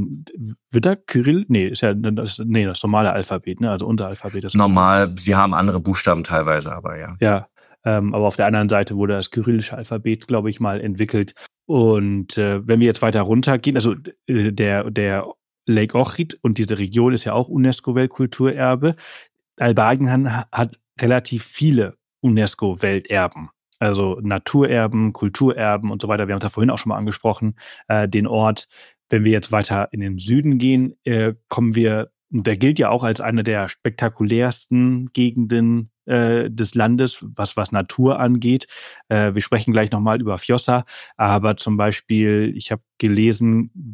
wird da Kyrill? Nee, ist ja das, nee, das normale Alphabet, ne? Also Unteralphabet. Das Normal, sie haben andere Buchstaben teilweise, aber ja. Ja, ähm, aber auf der anderen Seite wurde das kyrillische Alphabet, glaube ich, mal entwickelt. Und äh, wenn wir jetzt weiter runtergehen, also äh, der, der Lake Ohrid und diese Region ist ja auch UNESCO-Weltkulturerbe. Albanien hat relativ viele UNESCO-Welterben. Also Naturerben, Kulturerben und so weiter. Wir haben es ja vorhin auch schon mal angesprochen, äh, den Ort. Wenn wir jetzt weiter in den Süden gehen, äh, kommen wir, der gilt ja auch als eine der spektakulärsten Gegenden äh, des Landes, was, was Natur angeht. Äh, wir sprechen gleich nochmal über Fjosa, aber zum Beispiel, ich habe gelesen,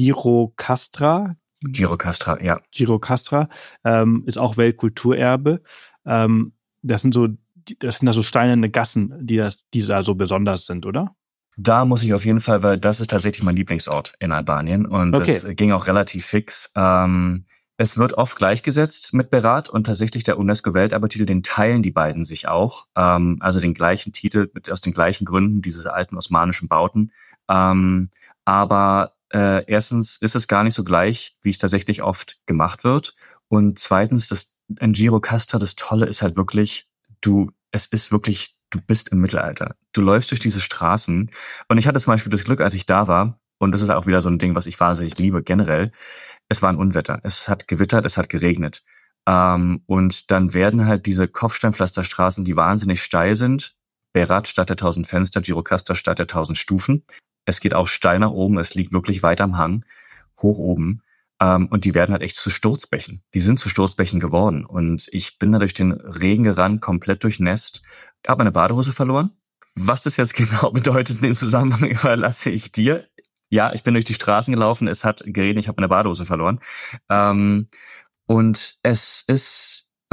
Gjirokastra. Gjirokastra, ja. Gjirokastra ähm, ist auch Weltkulturerbe. Ähm, das sind so, das sind da so steinerne Gassen, die, das, die da so besonders sind, oder? Da muss ich auf jeden Fall, weil das ist tatsächlich mein Lieblingsort in Albanien und okay. Das ging auch relativ fix. Ähm, es wird oft gleichgesetzt mit Berat und tatsächlich der UNESCO-Welterbe-Titel, den teilen die beiden sich auch. Ähm, also den gleichen Titel mit, aus den gleichen Gründen, diese alten osmanischen Bauten. Ähm, aber äh, erstens ist es gar nicht so gleich, wie es tatsächlich oft gemacht wird. Und zweitens, das in Gjirokastra, das Tolle ist halt wirklich, du, es ist wirklich, du bist im Mittelalter. Du läufst durch diese Straßen. Und ich hatte zum Beispiel das Glück, als ich da war, und das ist auch wieder so ein Ding, was ich wahnsinnig liebe generell, es war ein Unwetter. Es hat gewittert, es hat geregnet. Ähm, und dann werden halt diese Kopfsteinpflasterstraßen, die wahnsinnig steil sind, Berat Stadt der tausend Fenster, Gjirokastra Stadt der tausend Stufen. Es geht auch steil nach oben, es liegt wirklich weit am Hang, hoch oben. Um, und die werden halt echt zu Sturzbächen. Die sind zu Sturzbächen geworden. Und ich bin da durch den Regen gerannt, komplett durchnässt. Ich habe meine Badehose verloren. Was das jetzt genau bedeutet in dem Zusammenhang, überlasse ich dir. Ja, ich bin durch die Straßen gelaufen, es hat geregnet, ich habe meine Badehose verloren. Um, und es ist,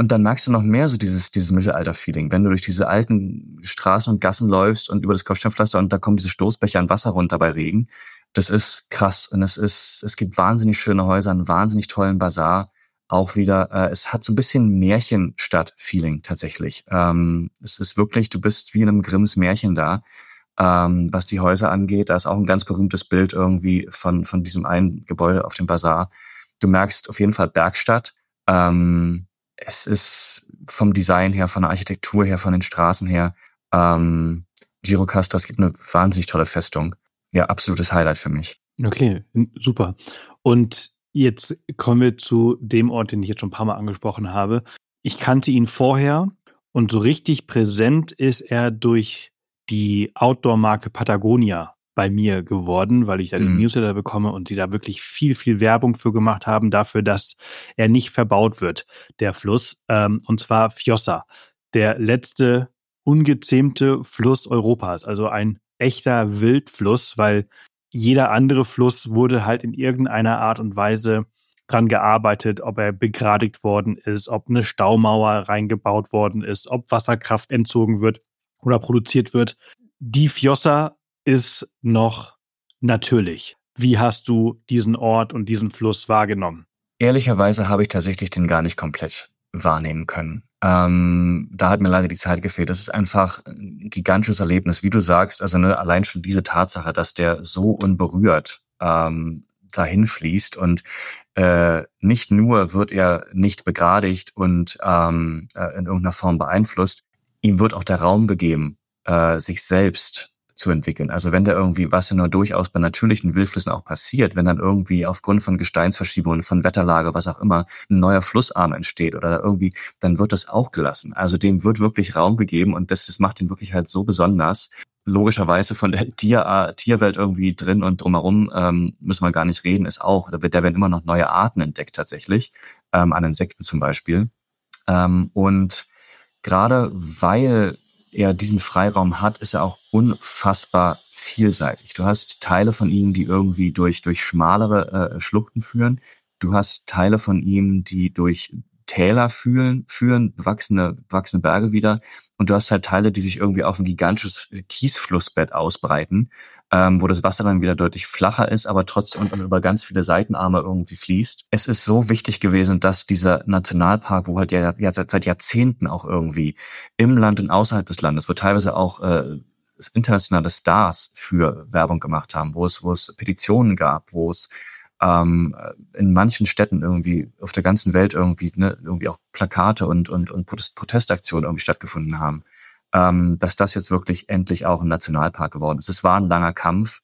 Und dann merkst du noch mehr so dieses, dieses Mittelalter-Feeling, wenn du durch diese alten Straßen und Gassen läufst und über das Kopfsteinpflaster und da kommen diese Stoßbecher an Wasser runter bei Regen. Das ist krass. Und es ist, es gibt wahnsinnig schöne Häuser, einen wahnsinnig tollen Bazar. Auch wieder, äh, es hat so ein bisschen Märchenstadt-Feeling tatsächlich. Ähm, es ist wirklich, du bist wie in einem Grimms Märchen da, ähm, was die Häuser angeht. Da ist auch ein ganz berühmtes Bild irgendwie von, von diesem einen Gebäude auf dem Bazar. Du merkst auf jeden Fall Bergstadt. Ähm, Es ist vom Design her, von der Architektur her, von den Straßen her, ähm, Gjirokastra, es gibt eine wahnsinnig tolle Festung. Ja, absolutes Highlight für mich. Okay, super. Und jetzt kommen wir zu dem Ort, den ich jetzt schon ein paar Mal angesprochen habe. Ich kannte ihn vorher und so richtig präsent ist er durch die Outdoor-Marke Patagonia bei mir geworden, weil ich da den Mhm. Newsletter bekomme und sie da wirklich viel, viel Werbung für gemacht haben, dafür, dass er nicht verbaut wird, der Fluss. Ähm, und zwar Fjosa, der letzte ungezähmte Fluss Europas, also ein echter Wildfluss, weil jeder andere Fluss wurde halt in irgendeiner Art und Weise dran gearbeitet, ob er begradigt worden ist, ob eine Staumauer reingebaut worden ist, ob Wasserkraft entzogen wird oder produziert wird. Die Fjosa ist noch natürlich. Wie hast du diesen Ort und diesen Fluss wahrgenommen? Ehrlicherweise habe ich tatsächlich den gar nicht komplett wahrnehmen können. Ähm, da hat mir leider die Zeit gefehlt. Das ist einfach ein gigantisches Erlebnis, wie du sagst. Also ne, allein schon diese Tatsache, dass der so unberührt ähm, dahin fließt und äh, nicht nur wird er nicht begradigt und ähm, äh, in irgendeiner Form beeinflusst, ihm wird auch der Raum gegeben, äh, sich selbst zu entwickeln. Also wenn da irgendwie, was ja nur durchaus bei natürlichen Wildflüssen auch passiert, wenn dann irgendwie aufgrund von Gesteinsverschiebungen, von Wetterlage, was auch immer, ein neuer Flussarm entsteht oder irgendwie, dann wird das auch gelassen. Also dem wird wirklich Raum gegeben und das, das macht ihn wirklich halt so besonders. Logischerweise von der Tier, Tierwelt irgendwie drin und drumherum ähm, müssen wir gar nicht reden, ist auch, da, wird, da werden immer noch neue Arten entdeckt tatsächlich, ähm, an Insekten zum Beispiel. Ähm, und gerade weil er diesen Freiraum hat, ist er auch unfassbar vielseitig. Du hast Teile von ihm, die irgendwie durch, durch schmalere äh, Schluchten führen. Du hast Teile von ihm, die durch Täler führen, führen, bewachsene, bewachsene Berge wieder. Und du hast halt Teile, die sich irgendwie auf ein gigantisches Kiesflussbett ausbreiten, ähm, wo das Wasser dann wieder deutlich flacher ist, aber trotzdem unten über ganz viele Seitenarme irgendwie fließt. Es ist so wichtig gewesen, dass dieser Nationalpark, wo halt ja, ja seit Jahrzehnten auch irgendwie im Land und außerhalb des Landes, wo teilweise auch äh, internationale Stars für Werbung gemacht haben, wo es, wo es Petitionen gab, wo es ähm, in manchen Städten irgendwie auf der ganzen Welt irgendwie, ne, irgendwie auch Plakate und, und, und Protest- Protestaktionen irgendwie stattgefunden haben. Ähm, dass das jetzt wirklich endlich auch ein Nationalpark geworden ist. Es war ein langer Kampf.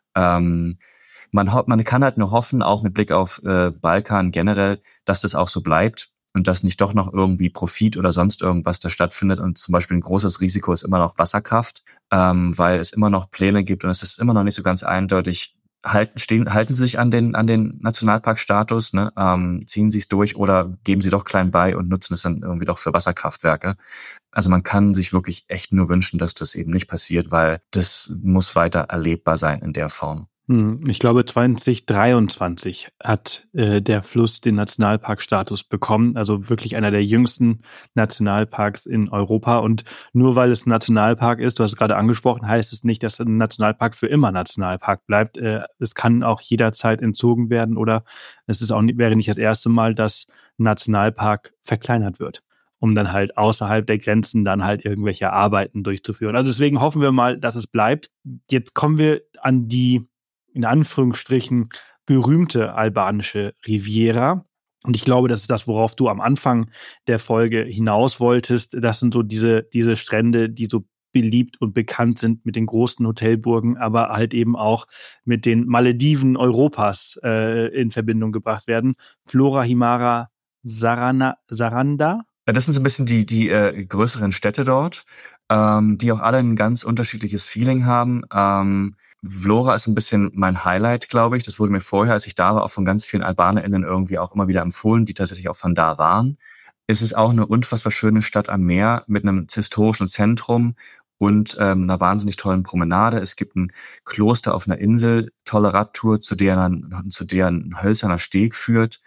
Ähm, man, ho- man kann halt nur hoffen, auch mit Blick auf äh, Balkan generell, dass das auch so bleibt und dass nicht doch noch irgendwie Profit oder sonst irgendwas da stattfindet. Und zum Beispiel ein großes Risiko ist immer noch Wasserkraft, ähm, weil es immer noch Pläne gibt und es ist immer noch nicht so ganz eindeutig, halten, stehen, halten Sie sich an den, an den Nationalparkstatus, ne? ähm, ziehen Sie es durch oder geben Sie doch klein bei und nutzen es dann irgendwie doch für Wasserkraftwerke. Also man kann sich wirklich echt nur wünschen, dass das eben nicht passiert, weil das muss weiter erlebbar sein in der Form. Hm, Ich glaube, zwanzig dreiundzwanzig hat äh, der Fluss den Nationalparkstatus bekommen, also wirklich einer der jüngsten Nationalparks in Europa. Und nur weil es ein Nationalpark ist, du hast es gerade angesprochen, heißt es nicht, dass ein Nationalpark für immer Nationalpark bleibt. Äh, es kann auch jederzeit entzogen werden oder es ist auch nicht, wäre nicht das erste Mal, dass ein Nationalpark verkleinert wird, um dann halt außerhalb der Grenzen dann halt irgendwelche Arbeiten durchzuführen. Also deswegen hoffen wir mal, dass es bleibt. Jetzt kommen wir an die in Anführungsstrichen berühmte albanische Riviera. Und ich glaube, das ist das, worauf du am Anfang der Folge hinaus wolltest. Das sind so diese, diese Strände, die so beliebt und bekannt sind mit den großen Hotelburgen, aber halt eben auch mit den Malediven Europas äh, in Verbindung gebracht werden. Flora Himara Sarana, Saranda. Ja, das sind so ein bisschen die, die äh, größeren Städte dort, ähm, die auch alle ein ganz unterschiedliches Feeling haben. Ähm, Vlora ist ein bisschen mein Highlight, glaube ich. Das wurde mir vorher, als ich da war, auch von ganz vielen AlbanerInnen irgendwie auch immer wieder empfohlen, die tatsächlich auch von da waren. Es ist auch eine unfassbar schöne Stadt am Meer mit einem historischen Zentrum und ähm, einer wahnsinnig tollen Promenade. Es gibt ein Kloster auf einer Insel, tolle Radtour, zu der, ein, zu der ein hölzerner Steg führt.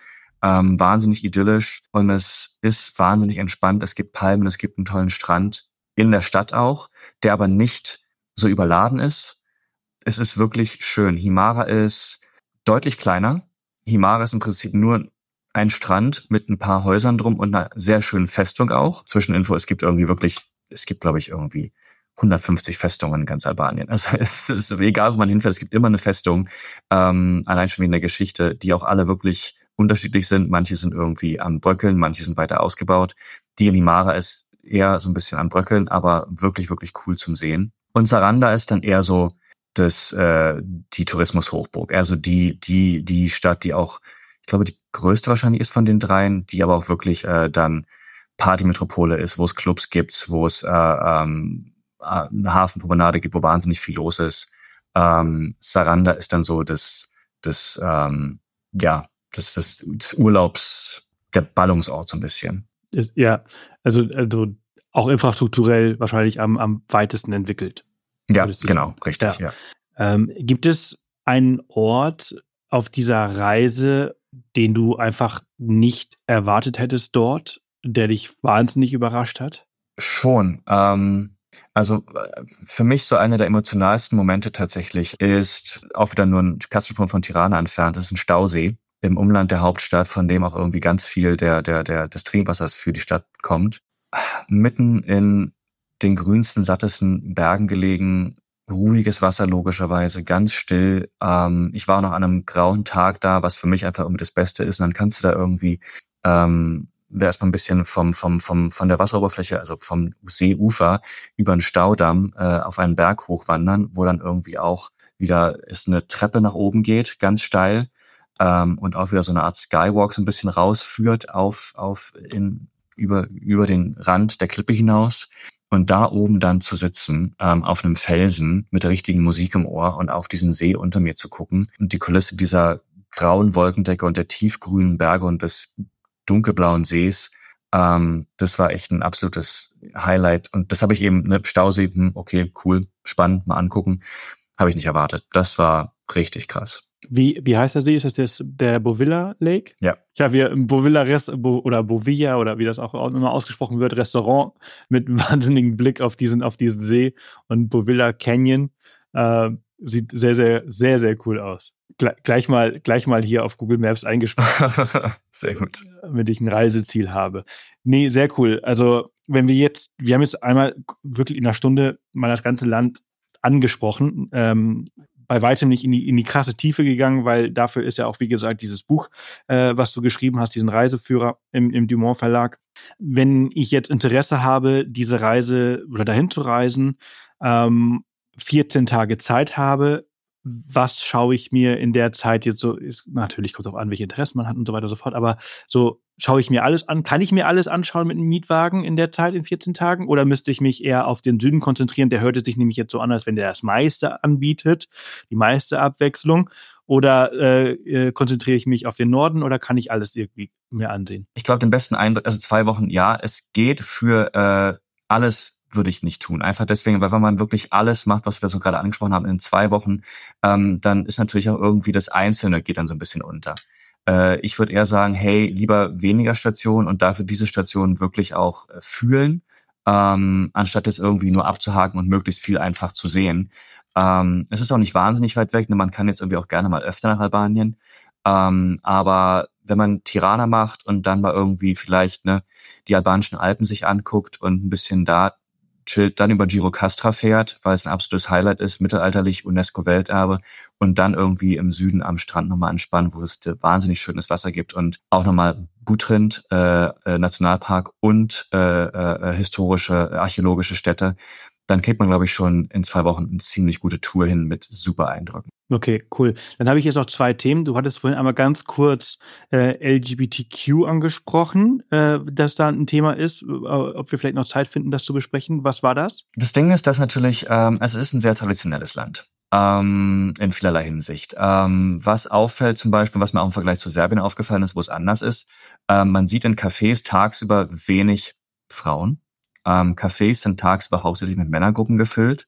ähm, wahnsinnig idyllisch und es ist wahnsinnig entspannt. Es gibt Palmen, es gibt einen tollen Strand in der Stadt auch, der aber nicht so überladen ist. Es ist wirklich schön. Himara ist deutlich kleiner. Himara ist im Prinzip nur ein Strand mit ein paar Häusern drum und einer sehr schönen Festung auch. Zwischeninfo, es gibt irgendwie wirklich, es gibt glaube ich irgendwie hundertfünfzig Festungen in ganz Albanien. Also es ist egal, wo man hinfährt, es gibt immer eine Festung, ähm, allein schon wegen der Geschichte, die auch alle wirklich unterschiedlich sind. Manche sind irgendwie am Bröckeln, manche sind weiter ausgebaut. Die in Himara ist eher so ein bisschen am Bröckeln, aber wirklich, wirklich cool zum Sehen. Und Saranda ist dann eher so das, äh, die Tourismushochburg. Also die, die, die Stadt, die auch, ich glaube, die größte wahrscheinlich ist von den dreien, die aber auch wirklich äh, dann Partymetropole ist, wo es Clubs gibt, wo es äh, ähm, eine Hafenpromenade gibt, wo wahnsinnig viel los ist. Ähm, Saranda ist dann so das, das, ähm, ja, das, das, das Urlaubs, der Ballungsort so ein bisschen. Ist, ja, also, also auch infrastrukturell wahrscheinlich am, am weitesten entwickelt. Ja, genau, richtig, ja. ja. Ähm, gibt es einen Ort auf dieser Reise, den du einfach nicht erwartet hättest dort, der dich wahnsinnig überrascht hat? Schon. Ähm, also für mich so einer der emotionalsten Momente tatsächlich ist auch wieder nur ein Katzensprung von Tirana entfernt. Das ist ein Stausee im Umland der Hauptstadt, von dem auch irgendwie ganz viel der, der, der, des Trinkwassers für die Stadt kommt. Mitten in den grünsten, sattesten Bergen gelegen, ruhiges Wasser logischerweise, ganz still. Ähm, ich war noch an einem grauen Tag da, was für mich einfach irgendwie das Beste ist. Und dann kannst du da irgendwie ähm, erstmal ein bisschen vom, vom, vom, von der Wasseroberfläche, also vom Seeufer über einen Staudamm äh, auf einen Berg hochwandern, wo dann irgendwie auch wieder es eine Treppe nach oben geht, ganz steil, ähm, und auch wieder so eine Art Skywalk so ein bisschen rausführt auf, auf in, über, über den Rand der Klippe hinaus. Und da oben dann zu sitzen, ähm, auf einem Felsen mit der richtigen Musik im Ohr und auf diesen See unter mir zu gucken und die Kulisse dieser grauen Wolkendecke und der tiefgrünen Berge und des dunkelblauen Sees, ähm, das war echt ein absolutes Highlight. Und das habe ich eben, ne, Stausee, hm, okay, cool, spannend, mal angucken, habe ich nicht erwartet. Das war richtig krass. Wie, wie heißt der See? Ist das das der Bovilla Lake? Ja. Ich habe hier im Bovilla Rest Bo, oder Bovilla oder wie das auch immer ausgesprochen wird, Restaurant mit einem wahnsinnigen Blick auf diesen, auf diesen See und Bovilla Canyon. Äh, sieht sehr, sehr, sehr, sehr cool aus. Gle- gleich mal, gleich mal hier auf Google Maps eingesprochen. Sehr gut. Damit ich ein Reiseziel habe. Nee, sehr cool. Also, wenn wir jetzt, wir haben jetzt einmal wirklich in einer Stunde mal das ganze Land angesprochen, ähm, bei weitem nicht in die, in die krasse Tiefe gegangen, weil dafür ist ja auch, wie gesagt, dieses Buch, äh, was du geschrieben hast, diesen Reiseführer im, im Dumont Verlag. Wenn ich jetzt Interesse habe, diese Reise oder dahin zu reisen, ähm, vierzehn Tage Zeit habe, was schaue ich mir in der Zeit jetzt so, ist, natürlich kommt es auch an, welche Interessen man hat und so weiter und so fort, aber so schaue ich mir alles an, kann ich mir alles anschauen mit einem Mietwagen in der Zeit in vierzehn Tagen oder müsste ich mich eher auf den Süden konzentrieren? Der hörte sich nämlich jetzt so an, als wenn der das meiste anbietet, die meiste Abwechslung, oder äh, äh, konzentriere ich mich auf den Norden oder kann ich alles irgendwie mir ansehen? Ich glaube, den besten Eindruck, also zwei Wochen, ja, es geht für äh, alles würde ich nicht tun. Einfach deswegen, weil wenn man wirklich alles macht, was wir so gerade angesprochen haben, in zwei Wochen, ähm, dann ist natürlich auch irgendwie das Einzelne geht dann so ein bisschen unter. Äh, ich würde eher sagen, hey, lieber weniger Stationen und dafür diese Stationen wirklich auch äh, fühlen, ähm, anstatt jetzt irgendwie nur abzuhaken und möglichst viel einfach zu sehen. Ähm, es ist auch nicht wahnsinnig weit weg, ne? Man kann jetzt irgendwie auch gerne mal öfter nach Albanien. Ähm, aber wenn man Tirana macht und dann mal irgendwie vielleicht ne die albanischen Alpen sich anguckt und ein bisschen da chillt, dann über Gjirokastra fährt, weil es ein absolutes Highlight ist, mittelalterlich, UNESCO-Welterbe, und dann irgendwie im Süden am Strand nochmal entspannen, wo es wahnsinnig schönes Wasser gibt und auch nochmal Butrint, äh, äh, Nationalpark und äh, äh, historische, archäologische Städte, dann kriegt man, glaube ich, schon in zwei Wochen eine ziemlich gute Tour hin mit super Eindrücken. Okay, cool. Dann habe ich jetzt noch zwei Themen. Du hattest vorhin einmal ganz kurz äh, L G B T Q angesprochen, äh, dass da ein Thema ist, äh, ob wir vielleicht noch Zeit finden, das zu besprechen. Was war das? Das Ding ist, dass natürlich, ähm, also es ist ein sehr traditionelles Land. Ähm, in vielerlei Hinsicht. Ähm, was auffällt zum Beispiel, was mir auch im Vergleich zu Serbien aufgefallen ist, wo es anders ist, ähm, man sieht in Cafés tagsüber wenig Frauen. Ähm, Cafés sind tagsüber hauptsächlich mit Männergruppen gefüllt.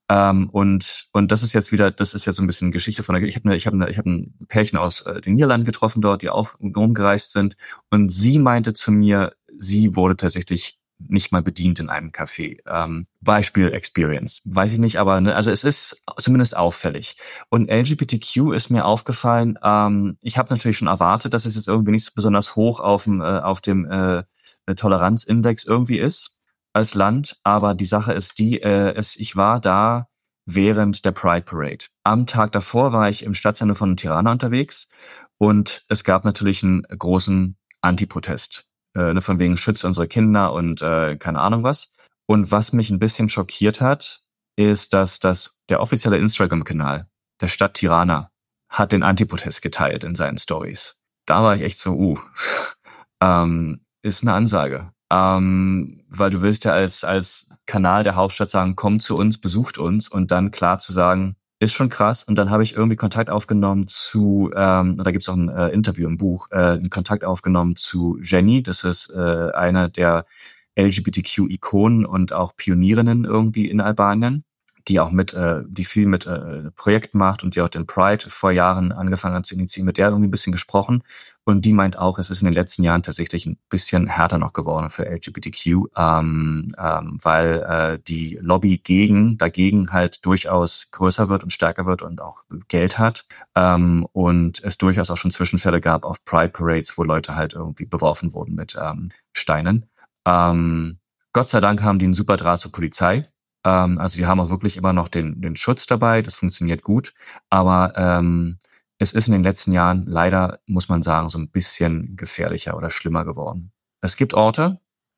Ähm, und und das ist jetzt wieder, das ist jetzt so ein bisschen Geschichte von der. Ich habe eine, ich habe eine, ich habe ein Pärchen aus äh, den Niederlanden getroffen dort, die auch rumgereist sind. Und sie meinte zu mir, sie wurde tatsächlich nicht mal bedient in einem Café. Ähm, Beispiel Experience, weiß ich nicht, aber ne, also es ist zumindest auffällig. Und L G B T Q ist mir aufgefallen. Ähm, ich habe natürlich schon erwartet, dass es jetzt irgendwie nicht so besonders hoch auf dem äh, auf dem äh, Toleranzindex irgendwie ist als Land, aber die Sache ist die, äh, es, ich war da während der Pride Parade. Am Tag davor war ich im Stadtzentrum von Tirana unterwegs und es gab natürlich einen großen Antiprotest, äh, von wegen schützt unsere Kinder und äh, keine Ahnung was. Und was mich ein bisschen schockiert hat, ist, dass das der offizielle Instagram-Kanal der Stadt Tirana hat den Antiprotest geteilt in seinen Stories. Da war ich echt so, uh, ähm, ist eine Ansage. Ähm, weil du willst ja als, als Kanal der Hauptstadt sagen, kommt zu uns, besucht uns und dann klar zu sagen, ist schon krass. Und dann habe ich irgendwie Kontakt aufgenommen zu, ähm, da gibt's auch ein äh, Interview im Buch, äh, einen Kontakt aufgenommen zu Jenny. Das ist äh, eine der L G B T Q-Ikonen und auch Pionierinnen irgendwie in Albanien, die auch mit, äh, die viel mit äh, Projekten macht und die auch den Pride vor Jahren angefangen hat zu initiieren, mit der irgendwie ein bisschen gesprochen. Und die meint auch, es ist in den letzten Jahren tatsächlich ein bisschen härter noch geworden für L G B T Q, ähm, ähm, weil äh, die Lobby gegen, dagegen halt durchaus größer wird und stärker wird und auch Geld hat. Ähm, und es durchaus auch schon Zwischenfälle gab auf Pride Parades, wo Leute halt irgendwie beworfen wurden mit ähm, Steinen. Ähm, Gott sei Dank haben die einen super Draht zur Polizei. Ähm, also die haben auch wirklich immer noch den, den Schutz dabei. Das funktioniert gut. Aber ähm, es ist in den letzten Jahren leider, muss man sagen, so ein bisschen gefährlicher oder schlimmer geworden. Es gibt Orte,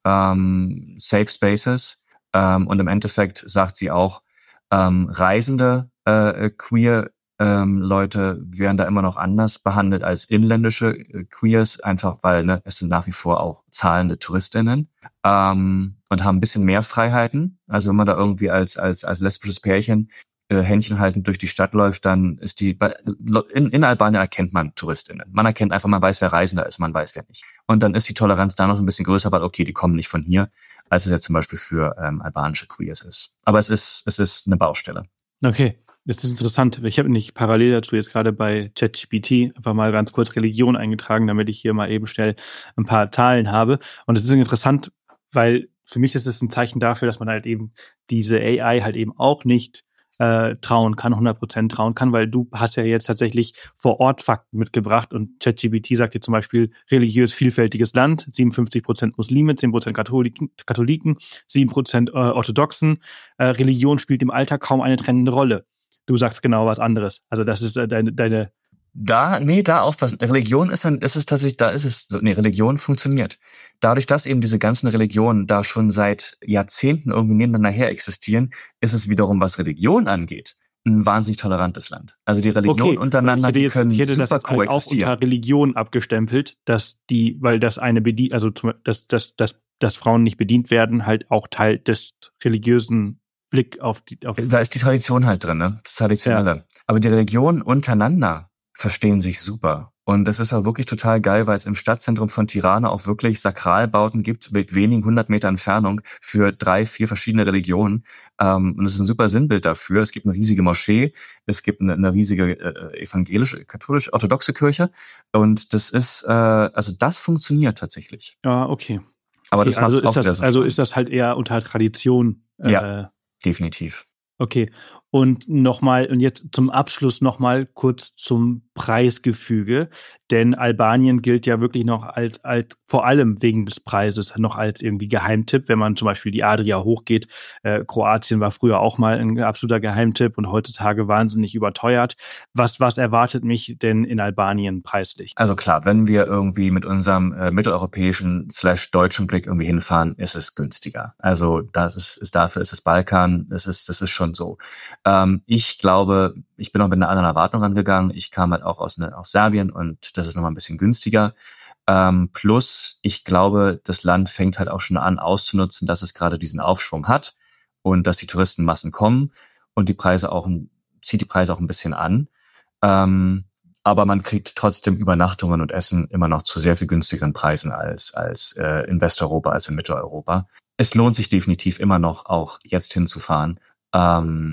ähm, Safe Spaces, ähm, und im Endeffekt sagt sie auch, ähm, Reisende, äh, queer ähm, Leute werden da immer noch anders behandelt als inländische äh, Queers, einfach weil ne, es sind nach wie vor auch zahlende TouristInnen ähm, und haben ein bisschen mehr Freiheiten. Also wenn man da irgendwie als als als lesbisches Pärchen äh, Händchen haltend durch die Stadt läuft, dann ist die bei, in, in Albanien erkennt man TouristInnen. Man erkennt einfach, man weiß, wer Reisender ist, man weiß, wer nicht. Und dann ist die Toleranz da noch ein bisschen größer, weil okay, die kommen nicht von hier, als es jetzt zum Beispiel für ähm, albanische Queers ist. Aber es ist es ist eine Baustelle. Okay. Das ist interessant. Ich habe nicht parallel dazu jetzt gerade bei ChatGPT einfach mal ganz kurz Religion eingetragen, damit ich hier mal eben schnell ein paar Zahlen habe. Und es ist interessant, weil für mich ist es ein Zeichen dafür, dass man halt eben diese A I halt eben auch nicht äh, trauen kann, hundert Prozent trauen kann, weil du hast ja jetzt tatsächlich vor Ort Fakten mitgebracht und ChatGPT sagt dir zum Beispiel religiös vielfältiges Land, siebenundfünfzig Prozent Muslime, zehn Prozent Katholiken, Katholiken sieben Prozent äh, Orthodoxen. Äh, Religion spielt im Alltag kaum eine trennende Rolle. Du sagst genau was anderes. Also das ist äh, deine, deine. Da, nee, da aufpassen. Religion ist dann, das ist tatsächlich, da ist es so, nee, Religion funktioniert. Dadurch, dass eben diese ganzen Religionen da schon seit Jahrzehnten irgendwie nebeneinander her existieren, ist es wiederum, was Religion angeht, ein wahnsinnig tolerantes Land. Also die Religionen okay, untereinander, die jetzt, können ich hätte super das jetzt halt auch unter Religion abgestempelt, dass die, weil das eine bedient, also dass, dass, dass, dass Frauen nicht bedient werden, halt auch Teil des religiösen Blick auf die. Auf da ist die Tradition halt drin, ne? Das Traditionelle. Ja. Aber die Religionen untereinander verstehen sich super. Und das ist auch wirklich total geil, weil es im Stadtzentrum von Tirana auch wirklich Sakralbauten gibt mit wenigen hundert Meter Entfernung für drei, vier verschiedene Religionen. Ähm, und es ist ein super Sinnbild dafür. Es gibt eine riesige Moschee, es gibt eine, eine riesige äh, evangelische, katholische, orthodoxe Kirche. Und das ist, äh, also das funktioniert tatsächlich. Ah, okay. Aber okay, das also macht's ist das, auch so also ist das halt eher unter Tradition. Äh, ja, definitiv. Okay, und nochmal, und jetzt zum Abschluss nochmal kurz zum Preisgefüge, denn Albanien gilt ja wirklich noch als, als, vor allem wegen des Preises, noch als irgendwie Geheimtipp, wenn man zum Beispiel die Adria hochgeht. Äh, Kroatien war früher auch mal ein absoluter Geheimtipp und heutzutage wahnsinnig überteuert. Was, was erwartet mich denn in Albanien preislich? Also klar, wenn wir irgendwie mit unserem äh, mitteleuropäischen slash deutschen Blick irgendwie hinfahren, ist es günstiger. Also das ist, ist dafür ist es Balkan, das ist, das ist schon so. Ähm, ich glaube, ich bin auch mit einer anderen Erwartung rangegangen. Ich kam halt auch aus, ne, aus Serbien und das ist nochmal ein bisschen günstiger. Ähm, plus, ich glaube, das Land fängt halt auch schon an auszunutzen, dass es gerade diesen Aufschwung hat und dass die Touristenmassen kommen und die Preise auch, zieht die Preise auch ein bisschen an. Ähm, aber man kriegt trotzdem Übernachtungen und Essen immer noch zu sehr viel günstigeren Preisen als, als äh, in Westeuropa, als in Mitteleuropa. Es lohnt sich definitiv immer noch, auch jetzt hinzufahren. Ähm,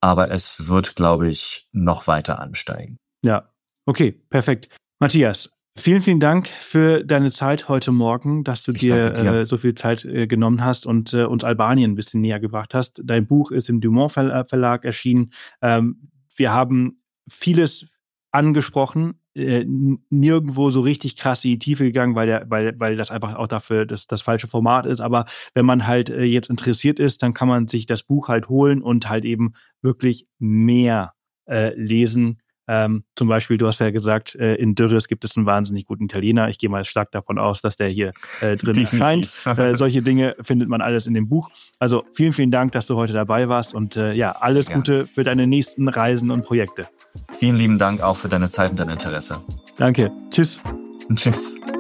aber es wird, glaube ich, noch weiter ansteigen. Ja, okay, perfekt. Matthias, vielen, vielen Dank für deine Zeit heute Morgen, dass du ich dir, dir. Äh, so viel Zeit äh, genommen hast und äh, uns Albanien ein bisschen näher gebracht hast. Dein Buch ist im Dumont Verlag erschienen. Ähm, wir haben vieles angesprochen, äh, nirgendwo so richtig krass in die Tiefe gegangen, weil der, weil, weil das einfach auch dafür das, das falsche Format ist. Aber wenn man halt äh, jetzt interessiert ist, dann kann man sich das Buch halt holen und halt eben wirklich mehr äh, lesen. Ähm, zum Beispiel, du hast ja gesagt, äh, in Dürres gibt es einen wahnsinnig guten Italiener. Ich gehe mal stark davon aus, dass der hier äh, drin erscheint. Äh, solche Dinge findet man alles in dem Buch. Also vielen, vielen Dank, dass du heute dabei warst und äh, ja, alles Sehr Gute für deine nächsten Reisen und Projekte. Vielen lieben Dank auch für deine Zeit und dein Interesse. Danke. Tschüss. Tschüss.